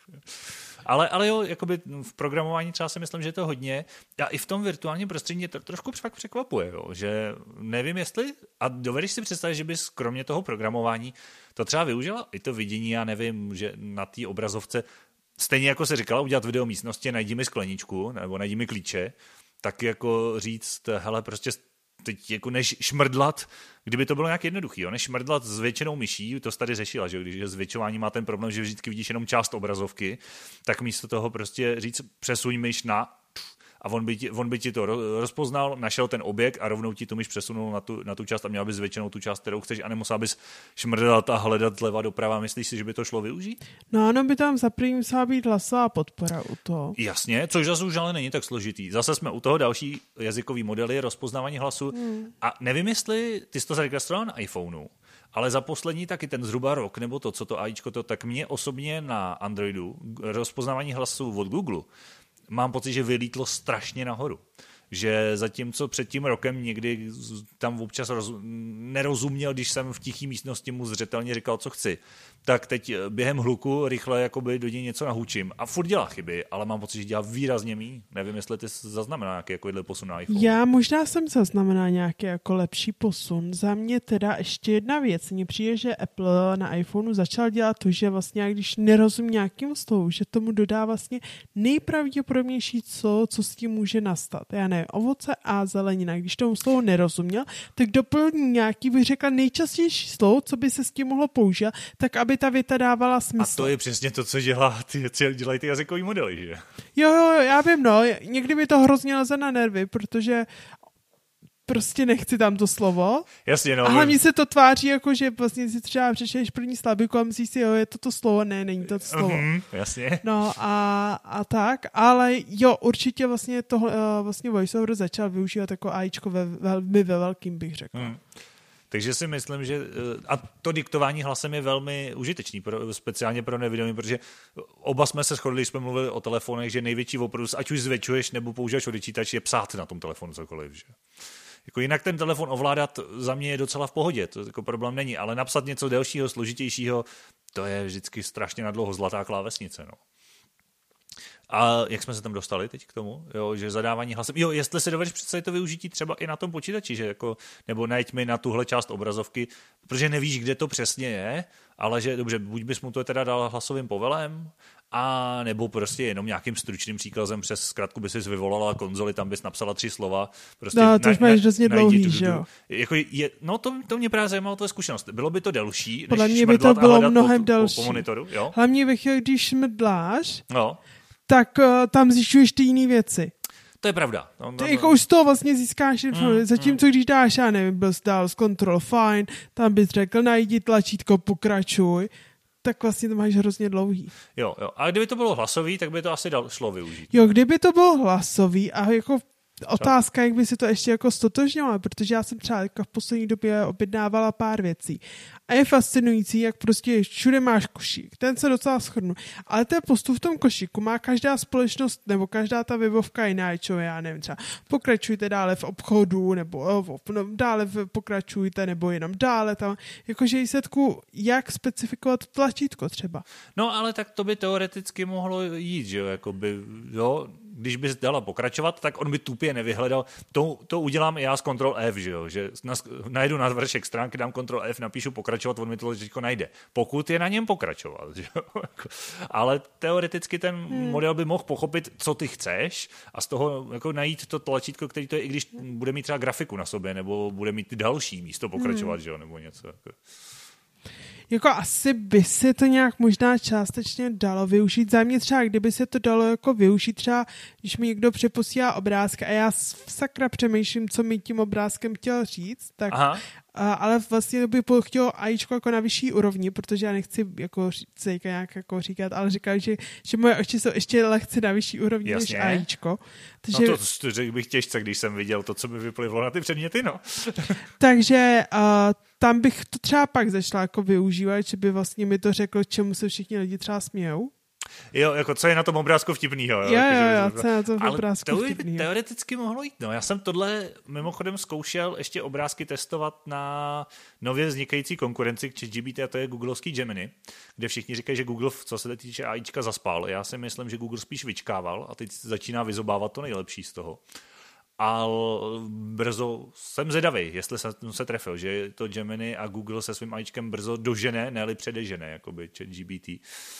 Speaker 1: Ale jo, jakoby v programování třeba si myslím, že je to hodně. A i v tom virtuálním prostředí mě to trošku fakt překvapuje, jo, že nevím, jestli, a dovedeš si představit, že bys kromě toho programování to třeba využila i to vidění, já nevím, že na té obrazovce, stejně jako se říkala, udělat video místnosti, najdi mi skleničku, nebo najdi mi klíče, tak jako říct, hele, prostě teď jako než šmrdlat, kdyby to bylo nějak jednoduchý, jo? Než šmrdlat s většinou myší, to jsi tady řešila, že když zvětšování má ten problém, že vždycky vidíš jenom část obrazovky, tak místo toho prostě říct přesuň myš na a on by ti to rozpoznal, našel ten objekt a rovnou ti tu myš přesunul na tu část a měl bys zvětšenou tu část, kterou chceš, a nemusel bys šmrdat a hledat zleva doprava. Myslíš si, že by to šlo využít?
Speaker 2: No ano, by tam za první musela být hlasová podpora u toho.
Speaker 1: Jasně, což zase už ale není tak složitý. Zase jsme u toho další jazykový modely, rozpoznávání hlasu. A nevím, jestli ty jsi to zaregistroval na iPhoneu, ale za poslední taky ten zhruba rok, nebo to, co to AIčko to, tak mě osobně na Androidu rozpoznávání hlasu od Google mám pocit, že vylítlo strašně nahoru. Že zatímco před tím rokem někdy tam občas nerozuměl, když jsem v tichý místnosti mu zřetelně říkal, co chci, tak teď během hluku rychle jakoby do něj něco nahučím a furt dělá chyby, ale mám pocit, že dělá výrazně míň. Nevím, jestli ty zaznamená nějaký takovýhle posun na iPhone.
Speaker 2: Já možná jsem zaznamená nějaký jako lepší posun. Za mě teda ještě jedna věc. Mně přijde, že Apple na iPhoneu začal dělat to, že vlastně když nerozumí nějakým slovu, že tomu dodá vlastně nejpravděpodobnější co s tím může nastat. Já nevím. ovoce a zelenina. Když tomu slovu nerozuměl, tak doplní nějaký, bych řekla, nejčastější slovo, co by se s tím mohlo použít, tak aby ta věta dávala smysl.
Speaker 1: A to je přesně to, co dělají ty jazykové modely, že?
Speaker 2: Jo, já vím, no. Někdy mi to hrozně leze na nervy, protože prostě nechci tam to slovo.
Speaker 1: Jasně, no.
Speaker 2: A hlavně se to tváří jako, že vlastně si třeba přečteš první slabiku a myslíš si, jo, je to slovo, ne, není to slovo.
Speaker 1: Jasně.
Speaker 2: No a tak, ale jo, určitě vlastně to vlastně VoiceOver začal využívat jako AIčko ve velkým, bych řekl.
Speaker 1: Takže si myslím, že a to diktování hlasem je velmi užitečný, speciálně pro nevědomí, protože oba jsme se shodli, když jsme mluvili o telefonech, že největší oprus, ať už zvětšuješ nebo používáš odečítač, je psát na tom telefonu cokoliv. Že? Jako jinak ten telefon ovládat za mě je docela v pohodě, to jako problém není, ale napsat něco delšího, složitějšího, to je vždycky strašně nadlouho zlatá klávesnice. No. A jak jsme se tam dostali teď k tomu, jo, že zadávání hlasem, jo, jestli si dovedeš představit to využití třeba i na tom počítači, že jako, nebo najď mi na tuhle část obrazovky, protože nevíš, kde to přesně je, ale že dobře, buď bys mu to teda dal hlasovým povelem, a nebo prostě jenom nějakým stručným příkazem přes zkratku by si vyvolala konzoli, tam bys napsala 3 slova. Prostě
Speaker 2: no, to už máš hrozně dlouhý, že jo?
Speaker 1: Jako no to mě právě zajímalo, to je zkušenost. Bylo by to delší,
Speaker 2: podle
Speaker 1: než
Speaker 2: mě by to bylo mnohem
Speaker 1: po
Speaker 2: delší.
Speaker 1: monitoru, jo?
Speaker 2: Hlavně když šmrdláš,
Speaker 1: no.
Speaker 2: tak tam zjišťuješ ty jiné věci.
Speaker 1: To je pravda.
Speaker 2: Jako už z toho vlastně získáš informace. Zatímco když dáš, já nevím, bys dal z Control Fine, tam bys řekl najdi tlačítko, pokračuj, tak vlastně to máš hrozně dlouhý.
Speaker 1: Jo. A kdyby to bylo hlasový, tak by to asi šlo využít.
Speaker 2: Jo, kdyby to bylo hlasový a jako otázka, jak by si to ještě jako stotožňovala, protože já jsem třeba v poslední době objednávala pár věcí. A je fascinující, jak prostě všude máš košík. Ten se docela shrnu. Ale ten postup v tom košíku má každá společnost, nebo každá ta webovka jiná, čo já nevím, třeba pokračujte dále v obchodu, nebo dále pokračujte, nebo jenom dále tam. Jakože výsledku, jak specifikovat tlačítko třeba.
Speaker 1: No, ale tak to by teoreticky mohlo jít, že jo, jakoby, jo, když bys dala pokračovat, tak on by tupě nevyhledal. To udělám i já z Ctrl F, že jo, že najdu na vršek stránky, dám Ctrl F, napíšu pokračovat, on mi to teďko najde. Pokud je na něm pokračovat, že jo. Ale teoreticky ten model by mohl pochopit, co ty chceš a z toho jako najít to tlačítko, který to je, i když bude mít třeba grafiku na sobě, nebo bude mít další místo pokračovat, že jo, nebo něco.
Speaker 2: Jako asi by se to nějak možná částečně dalo využít. Za mě třeba, kdyby se to dalo jako využít třeba, když mi někdo přeposílá obrázky a já sakra přemýšlím, co mi tím obrázkem chtěl říct, tak ale vlastně by chtělo AIčko jako na vyšší úrovni, protože já nechci jako nějak jako říkat, ale říkám, že moje oči jsou ještě lehce na vyšší úrovni než AIčko. Takže,
Speaker 1: no to řekl bych těžce, když jsem viděl to, co mi vyplivlo na ty předměty, no.
Speaker 2: Takže tam bych to třeba pak začala jako využívat, že by vlastně mi to řeklo, čemu se všichni lidi třeba smějou.
Speaker 1: Jo, jako co je na tom obrázku vtipnýho.
Speaker 2: Jo, co je na tom obrázku vtipnýho.
Speaker 1: Ale to by teoreticky mohlo jít. No, já jsem tohle mimochodem zkoušel ještě obrázky testovat na nově vznikající konkurenci k ChatGPT, a to je googlovský Gemini, kde všichni říkají, že Google, co se týče AIčka, zaspal. Já si myslím, že Google spíš vyčkával a teď začíná vyzobávat to nejlepší z toho. Ale brzo jsem zvědavý, jestli jsem se trefil, že to Gemini a Google se svým AIčkem brzo dožene, ne-li předežene, jakoby ChatGPT.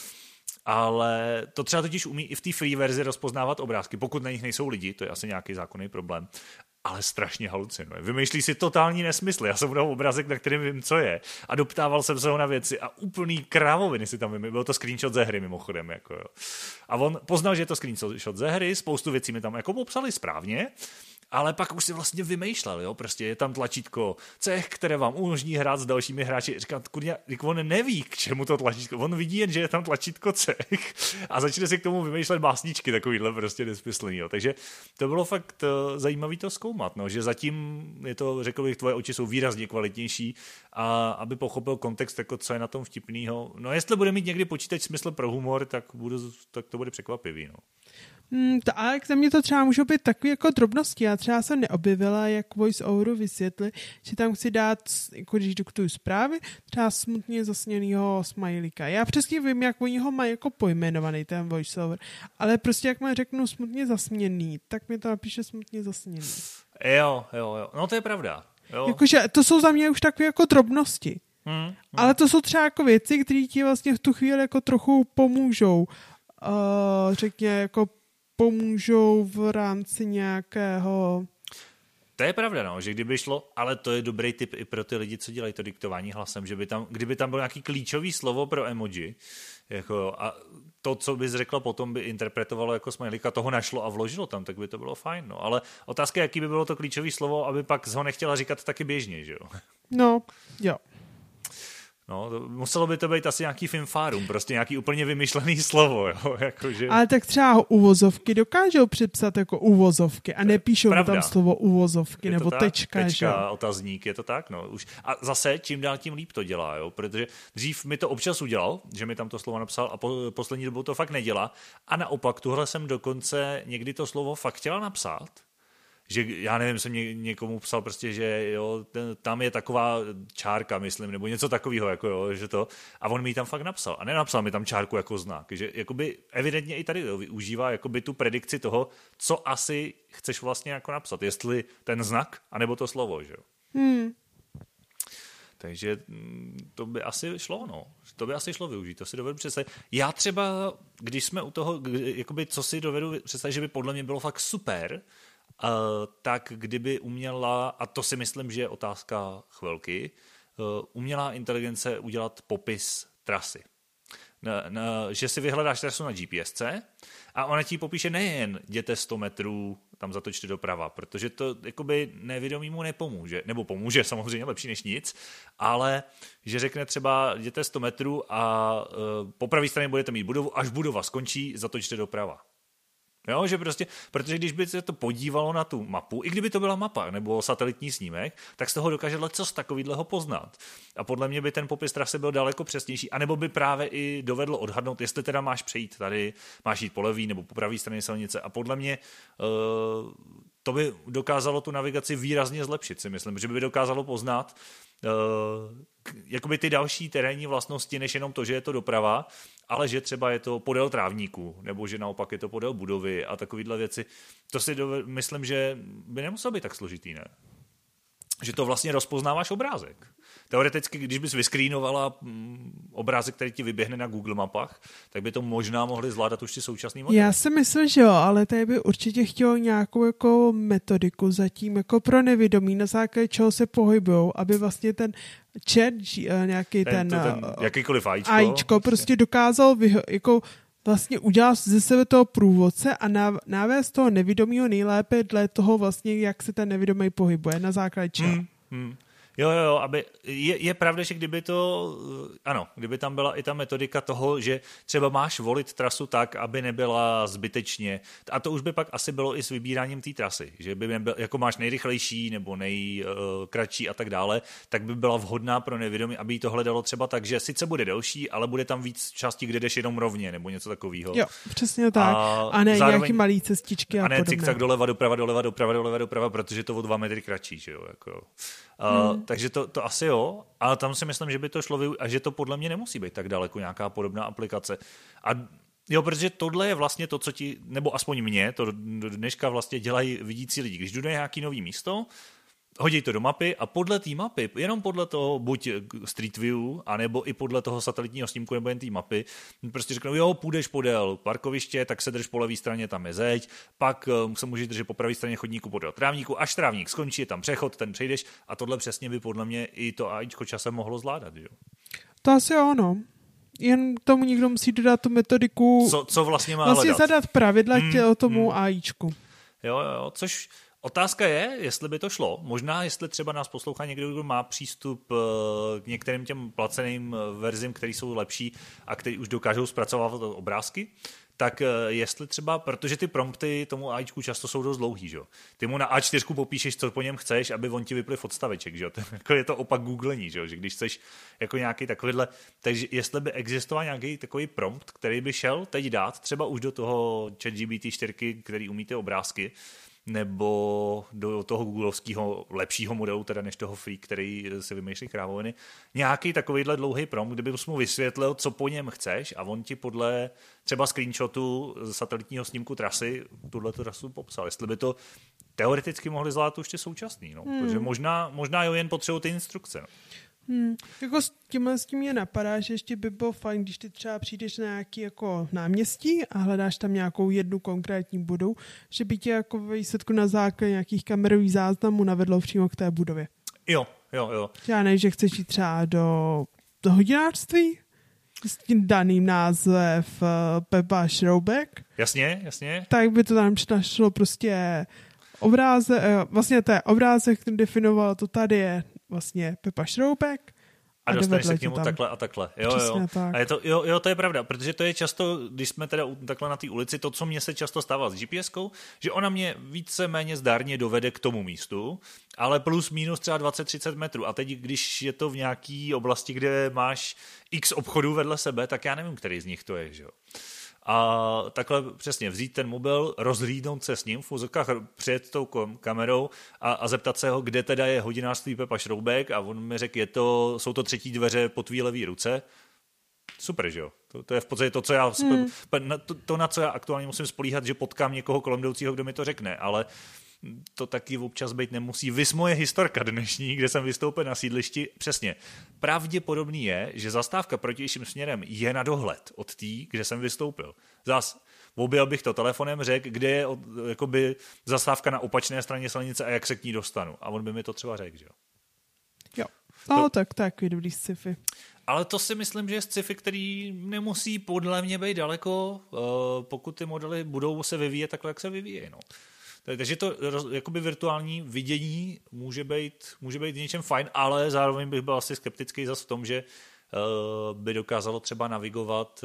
Speaker 1: Ale to třeba totiž umí i v té free verzi rozpoznávat obrázky, pokud na nich nejsou lidi, to je asi nějaký zákonný problém, ale strašně halucinuje. Vymýšlí si totální nesmysly. Já jsem mu dal obrázek, na kterým vím, co je, a doptával jsem se ho na věci a úplný krávoviny si tam vymyslel. Byl to screenshot ze hry mimochodem. Jako jo. A on poznal, že je to screenshot ze hry, spoustu věcí mi tam jako popsali správně, ale pak už si vlastně vymýšlel, jo, prostě je tam tlačítko cech, které vám umožní hrát s dalšími hráči. Říkám, kurňa, on neví, k čemu to tlačítko, on vidí jen, že je tam tlačítko cech a začne si k tomu vymýšlet básničky takovýhle prostě nesmyslný, jo. Takže to bylo fakt zajímavý to zkoumat, no, že zatím je to, řekl bych, tvoje oči jsou výrazně kvalitnější a aby pochopil kontext, jako co je na tom vtipnýho. No, jestli bude mít někdy počítač smysl pro humor, tak to bude překvapivý, no.
Speaker 2: Ale za mě to třeba můžou být takové jako drobnosti. Já třeba jsem neobjevila, jak VoiceOveru vysvětli, že tam chci dát, jako když diktuju zprávy, třeba smutně zasněnýho smajlíka. Já přesně vím, jak oni ho mají jako pojmenovaný, ten VoiceOver, ale prostě jak má řeknu smutně zasměný, tak mi to napíše smutně zasněný.
Speaker 1: Jo. No to je pravda.
Speaker 2: Jakože to jsou za mě už takové jako drobnosti. Ale to jsou třeba jako věci, které ti vlastně v tu chvíli jako trochu pomůžou. Řekně jako pomůžou v rámci nějakého...
Speaker 1: To je pravda, no, že kdyby šlo, ale to je dobrý tip i pro ty lidi, co dělají to diktování hlasem, že by tam, kdyby tam bylo nějaký klíčový slovo pro emoji, jako, a to, co bys řekla potom, by interpretovalo jako smajlíka, toho našlo a vložilo tam, tak by to bylo fajn, no. Ale otázka je, jaký by bylo to klíčové slovo, aby pak ho nechtěla říkat taky běžně, že jo?
Speaker 2: No, jo.
Speaker 1: No, muselo by to být asi nějaký finfárum, prostě nějaký úplně vymyšlený slovo, jo, jakože...
Speaker 2: Ale tak třeba uvozovky dokážou připsat jako uvozovky a nepíšou tam slovo uvozovky nebo
Speaker 1: tak?
Speaker 2: Tečka, že?
Speaker 1: Otazník, je to tak, no. Už. A zase, čím dál tím líp to dělá, jo, protože dřív mi to občas udělal, že mi tam to slovo napsal a poslední dobou to fakt nedělá a naopak, tuhle jsem dokonce někdy to slovo fakt chtěla napsat, že já nevím, jsem někomu psal prostě, že jo, tam je taková čárka, myslím, nebo něco takového, jako jo, že to, a on mi tam fakt napsal. A nenapsal mi tam čárku jako znak, že jakoby evidentně i tady využívá jakoby tu predikci toho, co asi chceš vlastně jako napsat, jestli ten znak, anebo to slovo, že jo. Takže to by asi šlo, no. To by asi šlo využít, to si dovedu představit. Já třeba, když jsme u toho, jakoby, co si dovedu představit, že by podle mě bylo fakt super, tak kdyby uměla, a to si myslím, že je otázka chvilky, umělá inteligence udělat popis trasy. Že si vyhledáš trasu na GPSce a ona ti popíše nejen jděte 100 metrů, tam zatočte doprava, protože to jakoby nevědomímu nepomůže, nebo pomůže samozřejmě, lepší než nic, ale že řekne třeba jděte 100 metrů a po pravé straně budete mít budovu, až budova skončí, zatočte doprava. Jo, že prostě, protože když by se to podívalo na tu mapu, i kdyby to byla mapa nebo satelitní snímek, tak z toho dokáže lecos takovýhleho poznat. A podle mě by ten popis trasy byl daleko přesnější, anebo by právě i dovedlo odhadnout, jestli teda máš přejít tady, máš jít po levý nebo po pravý straně silnice. A podle mě to by dokázalo tu navigaci výrazně zlepšit, si myslím, že by dokázalo poznat jakoby ty další terénní vlastnosti, než jenom to, že je to doprava, ale že třeba je to podél trávníku, nebo že naopak je to podél budovy a takovýhle věci. To si myslím, že by nemuselo být tak složitý, ne? Že to vlastně rozpoznáváš obrázek. Teoreticky, když bys vyskrýnovala obrázek, který ti vyběhne na Google mapách, tak by to možná mohli zvládat už ty současný modely.
Speaker 2: Já si myslím, že jo, ale tady by určitě chtělo nějakou jako metodiku zatím jako pro nevědomí, na základě čeho se pohybujou, aby vlastně ten chat, nějaký ten
Speaker 1: jakýkoliv
Speaker 2: AIčko prostě dokázal jako vlastně udělat ze sebe toho průvodce a navést toho nevědomího nejlépe dle toho vlastně, jak se ten nevědomý pohybuje, na základě čeho.
Speaker 1: Jo, aby je pravda, že kdyby kdyby tam byla i ta metodika toho, že třeba máš volit trasu tak, aby nebyla zbytečně, a to už by pak asi bylo i s vybíráním té trasy, že by nebyl, jako máš nejrychlejší nebo nejkratší a tak dále, tak by byla vhodná pro nevědomí, aby jí to hledalo třeba tak, že sice bude delší, ale bude tam víc částí, kde jdeš jenom rovně nebo něco takového.
Speaker 2: Jo, přesně tak. A ne zároveň, nějaký malý cestičky a
Speaker 1: podobné. A ne cikcak doleva, doprava, protože to o 2 metry kratší, že jo, jako. Takže to asi jo, ale tam si myslím, že by to šlo a že to podle mě nemusí být tak daleko nějaká podobná aplikace. A jo, protože tohle je vlastně to, co ti, nebo aspoň mě, to dneška vlastně dělají vidící lidi. Když jdu na nějaký nový místo, hodí to do mapy a podle té mapy, jenom podle toho buď Street View, anebo i podle toho satelitního snímku nebo jen té mapy, prostě řeknou, jo, půjdeš podél parkoviště, tak se drž po levé straně, tam je zeď, pak se můžeš držet po pravé straně chodníku podél trávníku, až trávník skončí, je tam přechod, ten přejdeš a tohle přesně by podle mě i to AIčko časem mohlo zvládat, jo.
Speaker 2: To asi ono. Jen tomu někdo musí dodat tu metodiku.
Speaker 1: Co vlastně má
Speaker 2: vlastně
Speaker 1: hledat.
Speaker 2: Zadat pravidla tomu AIčku.
Speaker 1: Jo, což otázka je, jestli by to šlo. Možná, jestli třeba nás poslouchá někdo, kdo má přístup k některým těm placeným verzím, které jsou lepší a který už dokážou zpracovávat obrázky, tak jestli třeba, protože ty prompty tomu AIčku často jsou dost dlouhý, že? Ty mu na A4 popíšeš, co po něm chceš, aby on ti vyplyv odstaveček, že? Jako je to opak googlení, že když chceš jako nějaký takovýhle, takže jestli by existoval nějaký takový prompt, který by šel teď dát třeba už do toho ChatGPT 4, který umí ty obrázky, nebo do toho googlovského lepšího modelu, teda než toho free, který si vymýšlí krávoviny, nějaký takovýhle dlouhý prompt, kdyby jsi mu vysvětlil, co po něm chceš a on ti podle třeba screenshotu satelitního snímku trasy tuhletu trasu popsal. Jestli by to teoreticky mohli zvládat už ty současný, no. Protože možná jo, jen potřebují ty instrukce. No.
Speaker 2: Jako s tím mě napadá, že ještě by bylo fajn, když ty třeba přijdeš na nějaký jako náměstí a hledáš tam nějakou jednu konkrétní budovu, že by tě jako ve výsledku na základě nějakých kamerových záznamů navedlo přímo k té budově.
Speaker 1: Jo.
Speaker 2: Já nevím, že chceš jít třeba do hodinářství s tím daným název Pepa Šroubek.
Speaker 1: Jasně.
Speaker 2: Tak by to tam našlo prostě vlastně to je obrázek, který definoval, to tady je vlastně Pepa Šroubek.
Speaker 1: A dostaneš se k němu takhle a takhle. Jo.
Speaker 2: Tak.
Speaker 1: A je to, jo, to je pravda, protože to je často, když jsme teda takhle na té ulici, to, co mě se často stává s GPS-kou, že ona mě víceméně zdárně dovede k tomu místu, ale plus minus třeba 20-30 metrů. A teď, když je to v nějaký oblasti, kde máš x obchodů vedle sebe, tak já nevím, který z nich to je, že jo. A takhle přesně vzít ten mobil, rozhlídnout se s ním, v úzokách přijet tou kamerou a zeptat se ho, kde teda je hodinářství Pepa Šroubek a on mi řekl, jsou to třetí dveře po tvý levý ruce. Super, že jo? To je v podstatě to, co já, na co já aktuálně musím spolíhat, že potkám někoho kolem jdoucího, kdo mi to řekne, ale to taky občas být nemusí. Vys moje historka dnešní, kde jsem vystoupil na sídlišti, přesně. Pravděpodobný je, že zastávka protějším směrem je na dohled od té, kde jsem vystoupil. Zas objel bych to telefonem, řekl, kde je jakoby zastávka na opačné straně silnice a jak se k ní dostanu. A on by mi to třeba řekl, že jo?
Speaker 2: Jo. No, tak dobrý sci-fi.
Speaker 1: Ale to si myslím, že je sci-fi, který nemusí podle mě být daleko, pokud ty modely budou se vyvíjet takhle, jak se vyvíjejí, no. Takže to jakoby virtuální vidění může být něčem fajn, ale zároveň bych byl asi skeptický zase v tom, že by dokázalo třeba navigovat,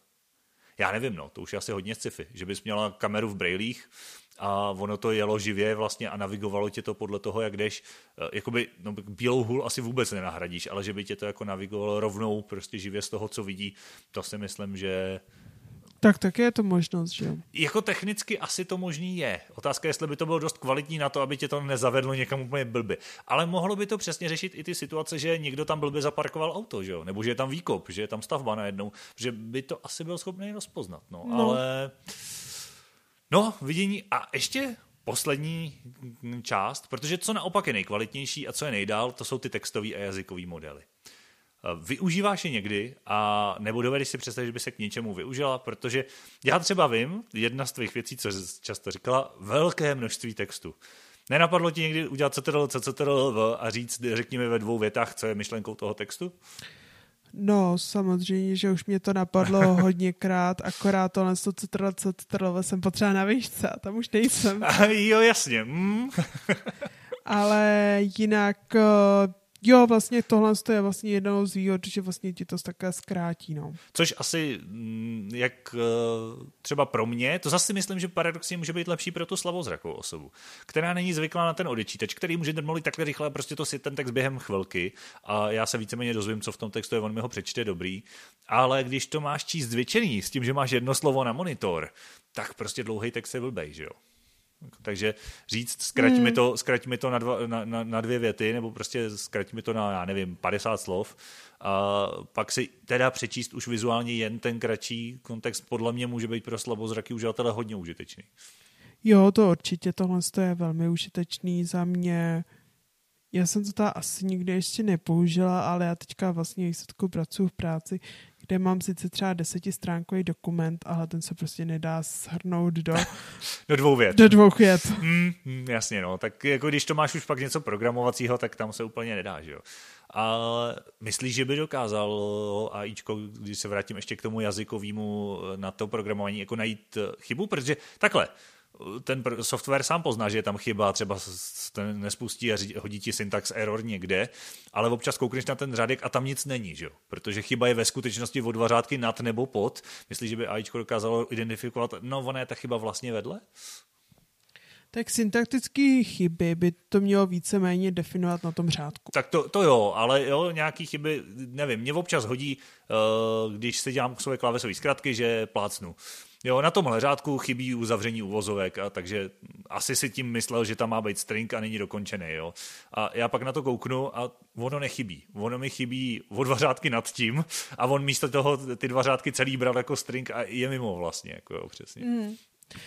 Speaker 1: já nevím, no, to už je asi hodně sci-fi, že bys měla kameru v brejlích a ono to jelo živě vlastně a navigovalo tě to podle toho, jak jdeš, jakoby, no, bílou hůl asi vůbec nenahradíš, ale že by tě to jako navigovalo rovnou prostě živě z toho, co vidí, to si myslím, že
Speaker 2: tak je to možnost, že jo?
Speaker 1: Jako technicky asi to možný je. Otázka je, jestli by to bylo dost kvalitní na to, aby tě to nezavedlo někam úplně blbě. Ale mohlo by to přesně řešit i ty situace, že někdo tam blbě zaparkoval auto, že jo? Nebo že je tam výkop, že je tam stavba najednou, že by to asi byl schopný rozpoznat. No. Ale vidění a ještě poslední část, protože co naopak je nejkvalitnější a co je nejdál, to jsou ty textový a jazykové modely. Využíváš je někdy a nebo dovedeš si představit, že by se k něčemu využila, protože já třeba vím, jedna z tvých věcí, co jsi často říkala, velké množství textu. Nenapadlo ti někdy udělat CTRL a říct, řekni mi ve 2 větách, co je myšlenkou toho textu?
Speaker 2: No, samozřejmě, že už mě to napadlo hodněkrát, akorát tohle CTRL jsem potřeba na výšce a tam už nejsem.
Speaker 1: Jo, jasně.
Speaker 2: Ale jinak jo, vlastně tohle je vlastně jednou z výhod, že vlastně ti to také zkrátí, no.
Speaker 1: Což asi, jak třeba pro mě, to zase myslím, že paradoxně může být lepší pro tu slabozrakou osobu, která není zvyklá na ten odečítač, který může drmolit takhle rychle, prostě to si ten text během chvilky a já se víceméně dozvím, co v tom textu je, on mi ho přečte dobrý, ale když to máš číst zvětšený s tím, že máš jedno slovo na monitor, tak prostě dlouhý text je blbej, že jo? Takže říct, zkrať mi to na 2 věty, nebo prostě zkrať mi to na, já nevím, 50 slov, a pak si teda přečíst už vizuálně jen ten kratší kontext, podle mě může být pro slabozraky uživatele hodně užitečný.
Speaker 2: Jo, to určitě, tohle je velmi užitečný za mě. Já jsem to asi nikdy ještě nepoužila, ale já teďka vlastně výsledku pracuji v práci, kde mám sice třeba 10stránkový dokument, ale ten se prostě nedá shrnout do
Speaker 1: 2 vět.
Speaker 2: Do 2 vět.
Speaker 1: Jasně, no. Tak jako když to máš už pak něco programovacího, tak tam se úplně nedá, že jo. Ale myslíš, že by dokázalo AIčko, když se vrátím ještě k tomu jazykovému na to programování, jako najít chybu? Protože takhle, ten software sám pozná, že je tam chyba, třeba ten nespustí a hodí ti syntax error někde, ale občas koukneš na ten řádek a tam nic není, že jo? Protože chyba je ve skutečnosti o 2 řádky nad nebo pod. Myslíš, že by AIčko dokázalo identifikovat, no ona je ta chyba vlastně vedle?
Speaker 2: Tak syntaktické chyby by to mělo víceméně definovat na tom řádku.
Speaker 1: Tak to jo, ale jo, nějaký chyby, nevím, mě občas hodí, když si dělám své klávesové zkratky, že plácnu. Jo, na tomhle řádku chybí uzavření uvozovek, a takže asi si tím myslel, že tam má být string a není dokončený, jo. A já pak na to kouknu a ono nechybí. Ono mi chybí o 2 řádky nad tím a on místo toho ty 2 řádky celý bral jako string a je mimo vlastně, jako jo, přesně.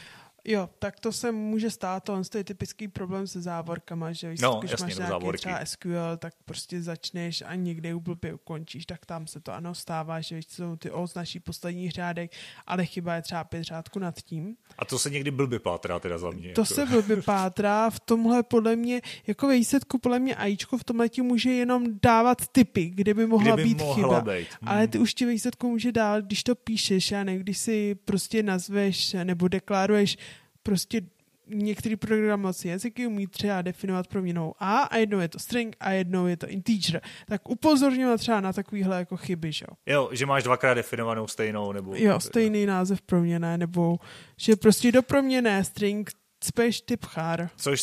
Speaker 2: Jo, tak to se může stát, to je typický problém se závorkama, že když máš nějaký třeba SQL, tak prostě začneš a někde blbě ukončíš, tak tam se to ano stává, že jsou ty označí poslední řádek, ale chyba je třeba 5 řádků nad tím.
Speaker 1: A to se někdy blbě pátrá teda za mě.
Speaker 2: To se blbě pátrá, v tomhle podle mě, jako ve výsledku podle mě AIčko v tomhle ti může jenom dávat tipy, kde by mohla být chyba. Ale ty už ti výsledku může dát, když to píšeš, já nevím, když si prostě nazveš nebo deklaruješ prostě některý programací jazyky umí třeba definovat proměnnou a jednou je to string a jednou je to integer. Tak upozorňovat třeba na takovýhle jako chyby, že jo?
Speaker 1: Jo, že máš dvakrát definovanou stejnou, nebo...
Speaker 2: Jo, stejný název proměnné, nebo že prostě do proměnné string spíš typ char.
Speaker 1: Což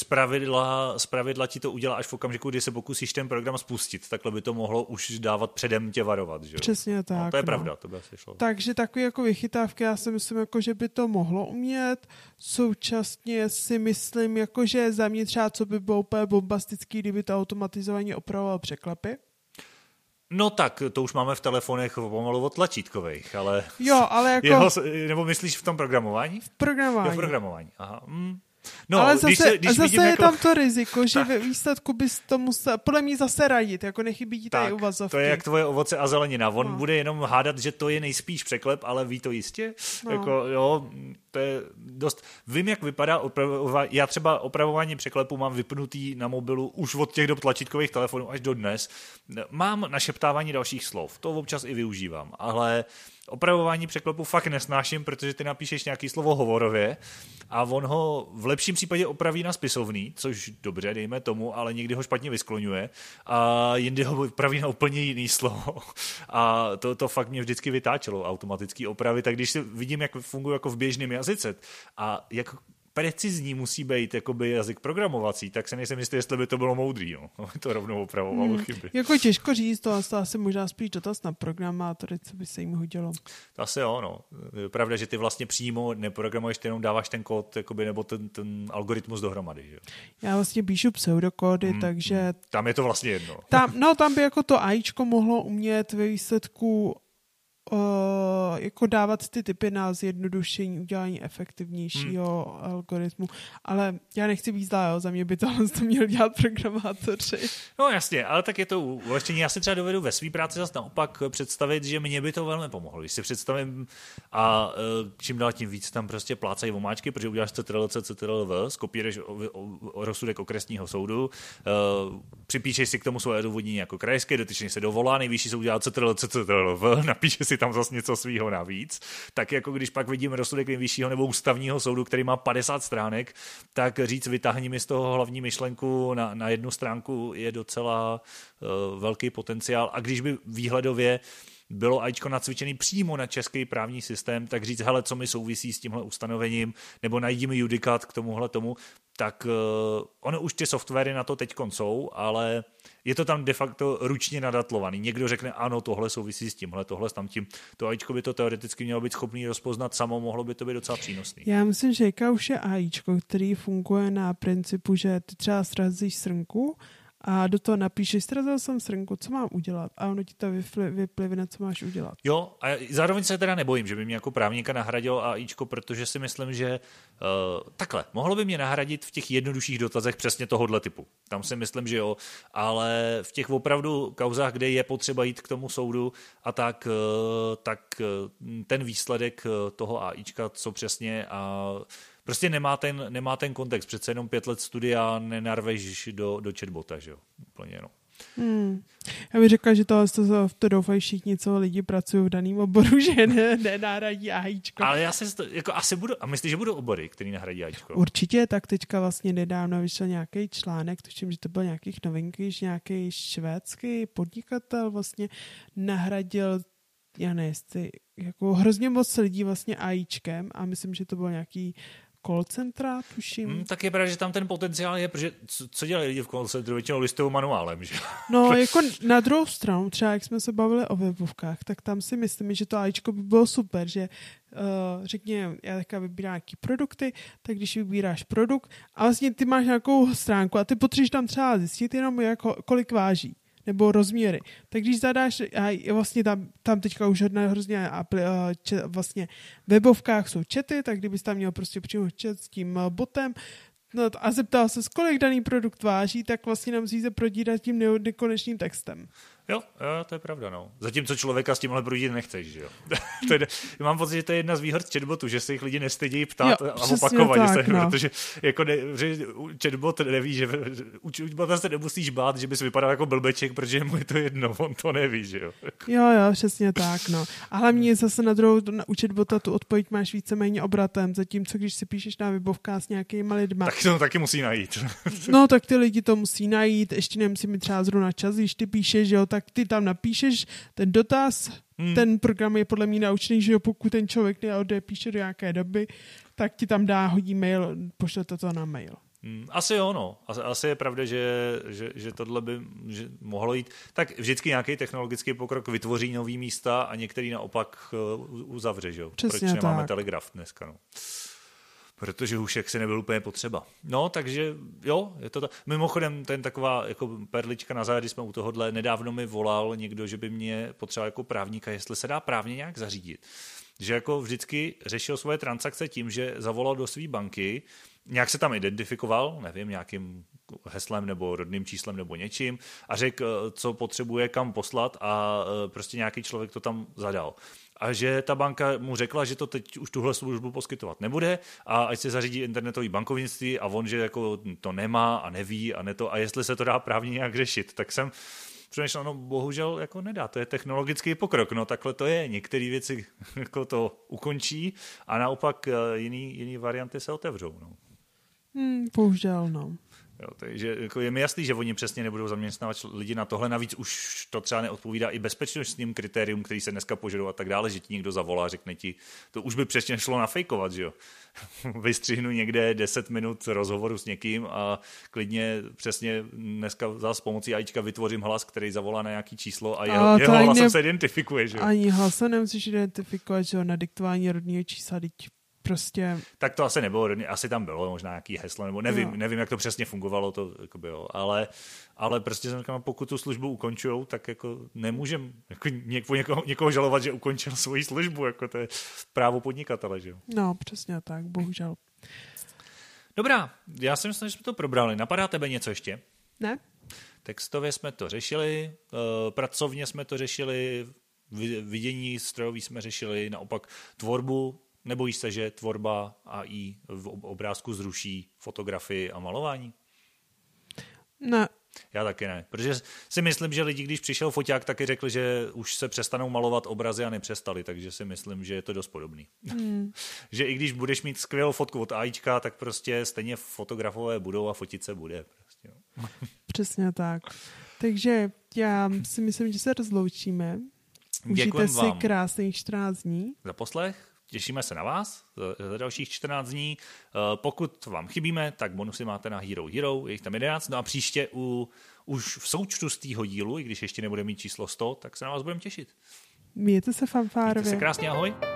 Speaker 1: z pravidla ti to udělá až v okamžiku, kdy se pokusíš ten program spustit. Takhle by to mohlo už dávat předem tě varovat. Že?
Speaker 2: Přesně tak.
Speaker 1: No, to je pravda, to by asi šlo.
Speaker 2: Takže takové jako vychytávky, já si myslím, jako, že by to mohlo umět. Současně si myslím, jako, že za mě třeba, co by bylo úplně bombastický, kdyby to automatizovaně opravovalo překlepy.
Speaker 1: No tak, to už máme v telefonech pomalu od tlačítkových, ale...
Speaker 2: Jo, ale jako...
Speaker 1: nebo myslíš v tom programování?
Speaker 2: V programování.
Speaker 1: Jo, v programování, aha. No,
Speaker 2: ale zase,
Speaker 1: když
Speaker 2: zase je
Speaker 1: jako...
Speaker 2: tam to riziko, že ve výsledku bys to musel, podle mě zase radit, jako nechybí ti tady uvazovky.
Speaker 1: To je jak tvoje ovoce a zelenina. On bude jenom hádat, že to je nejspíš překlep, ale ví to jistě. No. Jako, jo, to je dost... Vím, jak vypadá opravování. Já třeba opravování překlepu mám vypnutý na mobilu už od těch dob tlačítkových telefonů až do dnes. Mám našeptávání dalších slov, to občas i využívám, ale opravování překlepu fakt nesnáším, protože ty napíšeš nějaký slovo hovorově a on ho v lepším případě opraví na spisovný, což dobře, dejme tomu, ale někdy ho špatně vyskloňuje a jindy ho opraví na úplně jiný slovo. A to fakt mě vždycky vytáčelo automatický opravy, tak když si vidím, jak funguje jako v běžném jazyce a jak precizní musí být jakoby jazyk programovací, tak se nejsem jistý, jestli by to bylo moudrý. No. To rovnou opravovalo chyby.
Speaker 2: Jako těžko říct, to asi možná spíš dotaz na programátory, co by se jim hodilo.
Speaker 1: To asi jo, no. Je pravda, že ty vlastně přímo neprogramuješ, ty jenom dáváš ten kód, jakoby, nebo ten algoritmus dohromady. Že?
Speaker 2: Já vlastně píšu pseudokódy, takže...
Speaker 1: Tam je to vlastně jedno.
Speaker 2: Tam by jako to AIčko mohlo umět ve výsledku jako dávat ty typy na zjednodušení, udělání efektivnějšího algoritmu, ale já nechci být zlá, za mě by to měl dělat programátoři.
Speaker 1: No jasně, ale tak je to ulehčení. Já si třeba dovedu ve své práci zase naopak představit, že mě by to velmi pomohlo. Když si představím a čím dál tím víc tam prostě plácají omáčky, protože uděláš CTRL-V, skopíruješ rozsudek okresního soudu, připíšeš si k tomu svoje odůvodnění jako krajské, dotyčně se dovolá, nejvyšší soud udělá CTRL-V, napíše si tam zase něco svýho navíc, tak jako když pak vidím rozsudek nejvyššího nebo ústavního soudu, který má 50 stránek, tak říct vytáhni mi z toho hlavní myšlenku na jednu stránku je docela velký potenciál. A když by výhledově bylo AIčko nacvičený přímo na český právní systém, tak říct, hele, co mi souvisí s tímhle ustanovením, nebo najdi mi judikát k tomuhle tomu, tak ono už ty softwary na to teďkon jsou, ale je to tam de facto ručně nadatlovaný. Někdo řekne, ano, tohle souvisí s tímhle, tohle s tamtím. To AIčko by to teoreticky mělo být schopný rozpoznat samo, mohlo by to být docela přínosný.
Speaker 2: Já myslím, že jaká už je AIčko, který funguje na principu, že ty třeba srazíš srnku a do toho napíšeš, srazil jsem srnku, co mám udělat? A ono ti to vyplivne, co máš udělat.
Speaker 1: Jo, a zároveň se teda nebojím, že by mě jako právníka nahradilo AIčko, protože si myslím, že takhle, mohlo by mě nahradit v těch jednodušších dotazech přesně tohohle typu. Tam si myslím, že jo, ale v těch opravdu kauzách, kde je potřeba jít k tomu soudu a tak ten výsledek toho AIčka, co přesně a prostě nemá ten kontext. Přece jenom 5 let studia nenarveš do chatbota, že jo? Úplně no.
Speaker 2: Já bych řekla, že to doufají všichni, co lidi pracují v daném oboru, že nenahradí AIčko.
Speaker 1: Ale já si jako asi budu, a myslíš, že budou obory, který nahradí AIčko?
Speaker 2: Určitě, tak teďka vlastně nedávno vyšel nějaký článek, tuším, že to byl nějakých novinky, že nějaký švédský podnikatel vlastně nahradil, já nevím, jako hrozně moc lidí vlastně AIčkem a myslím, že to byl nějaký call centra, tuším.
Speaker 1: Tak je pravda, že tam ten potenciál je, protože co dělají lidi v call centru? Většinou listují manuálem, že?
Speaker 2: No, jako na druhou stranu, třeba jak jsme se bavili o webovkách, tak tam si myslím, že to AIčko by bylo super, že řekněme, já teďka vybírám nějaký produkty, tak když vybíráš produkt a vlastně ty máš nějakou stránku a ty potřebuješ tam třeba zjistit jenom jako, kolik váží. nebo rozměry. Tak když zadáš, a vlastně tam teďka už hrozně vlastně v webovkách jsou chaty, tak kdybys tam měl prostě přímo chat s tím botem, no a zeptal se, kolik daný produkt váží, tak vlastně nám musí se prodírat tím nekonečným textem.
Speaker 1: Jo, to je pravda, no. Zatímco člověka s tímhle prudit nechceš, že jo. Mám pocit, že to je jedna z výhod chatbotu, že se jich lidi nestydí ptát a opakovat, protože jako chatbot neví, že chatbota se nemusíš bát, že bys vypadal jako blbeček, protože mu je to jedno, on to neví, že jo.
Speaker 2: Jo, přesně tak, no. A hlavně zase na druhou, u chatbota tu odpověď máš víceméně obratem, zatímco když si píšeš na webovkách s nějakýma lidma.
Speaker 1: Tak to taky musí najít.
Speaker 2: No, tak ty lidi to musí najít, ještě nemusí mít třeba zrovna čas, když ty píšeš, jo, tak ty tam napíšeš ten dotaz, ten program je podle mě naučený, že jo, pokud ten člověk neodepíše do nějaké doby, tak ti tam hodí mail, pošle to na mail.
Speaker 1: Asi jo, no. Asi je pravda, že tohle by mohlo jít. Tak vždycky nějaký technologický pokrok vytvoří nový místa a některý naopak uzavře, že jo.
Speaker 2: Přesně
Speaker 1: proč nemáme
Speaker 2: tak.
Speaker 1: telegraf dneska, no. Protože už jaksi nebyl úplně potřeba. No, takže jo, je to mimochodem ten taková jako perlička na závěr, když jsme u tohohle, nedávno mi volal někdo, že by mě potřeboval jako právníka, jestli se dá právně nějak zařídit. Že jako vždycky řešil svoje transakce tím, že zavolal do své banky, nějak se tam identifikoval, nevím, nějakým heslem nebo rodným číslem nebo něčím a řekl, co potřebuje kam poslat a prostě nějaký člověk to tam zadal. A že ta banka mu řekla, že to teď už tuhle službu poskytovat nebude a ať se zařídí internetový bankovnictví a on, že jako to nemá a neví a jestli se to dá právně nějak řešit, tak jsem přemýšlel, no bohužel jako nedá, to je technologický pokrok, no takhle to je, některé věci jako to ukončí a naopak jiný varianty se otevřou, no.
Speaker 2: Bohužel, no.
Speaker 1: Jo, takže jako je mi jasný, že oni přesně nebudou zaměstnávat lidi na tohle, navíc už to třeba neodpovídá i bezpečnostním kritérium, který se dneska požadují a tak dále, že ti někdo zavolá a řekne ti, to už by přesně šlo nafejkovat, že jo. Vystřihnu někde 10 minut rozhovoru s někým a klidně přesně dneska zase pomocí AIčka vytvořím hlas, který zavolá na nějaký číslo a jeho hlasem se identifikuje, že jo.
Speaker 2: Ani hlasem nemusíš identifikovat, že jo, na diktování rodného čísla, prostě...
Speaker 1: Tak to asi nebylo, asi tam bylo možná nějaký heslo, nebo nevím, jak to přesně fungovalo, to jako bylo, ale prostě jsem říkal, pokud tu službu ukončujou, tak jako nemůžem jako někoho žalovat, že ukončil svoji službu, jako to je právo podnikatele, že jo.
Speaker 2: No, přesně tak, bohužel.
Speaker 1: Dobrá, já si myslím, že jsme to probrali. Napadá tebe něco ještě?
Speaker 2: Ne?
Speaker 1: Textově jsme to řešili, pracovně jsme to řešili, vidění strojový jsme řešili, naopak tvorbu. Nebojíš se, že tvorba AI v obrázku zruší fotografii a malování?
Speaker 2: Ne.
Speaker 1: Já taky ne, protože si myslím, že lidi, když přišel foťák, taky řekli, že už se přestanou malovat obrazy a nepřestali, takže si myslím, že je to dost podobný. Že i když budeš mít skvělou fotku od AIčka, tak prostě stejně fotografové budou a fotit se bude. Prostě, no.
Speaker 2: Přesně tak. Takže já si myslím, že se rozloučíme. Užijte si krásných 14 dní.
Speaker 1: Za poslech. Těšíme se na vás za dalších 14 dní. Pokud vám chybíme, tak bonusy máte na Hero Hero, je jich tam 11. No a příště už v součtu z tého dílu, i když ještě nebude mít číslo 100, tak se na vás budeme těšit.
Speaker 2: Mějte se fanfárově.
Speaker 1: Mějte se krásně, ahoj.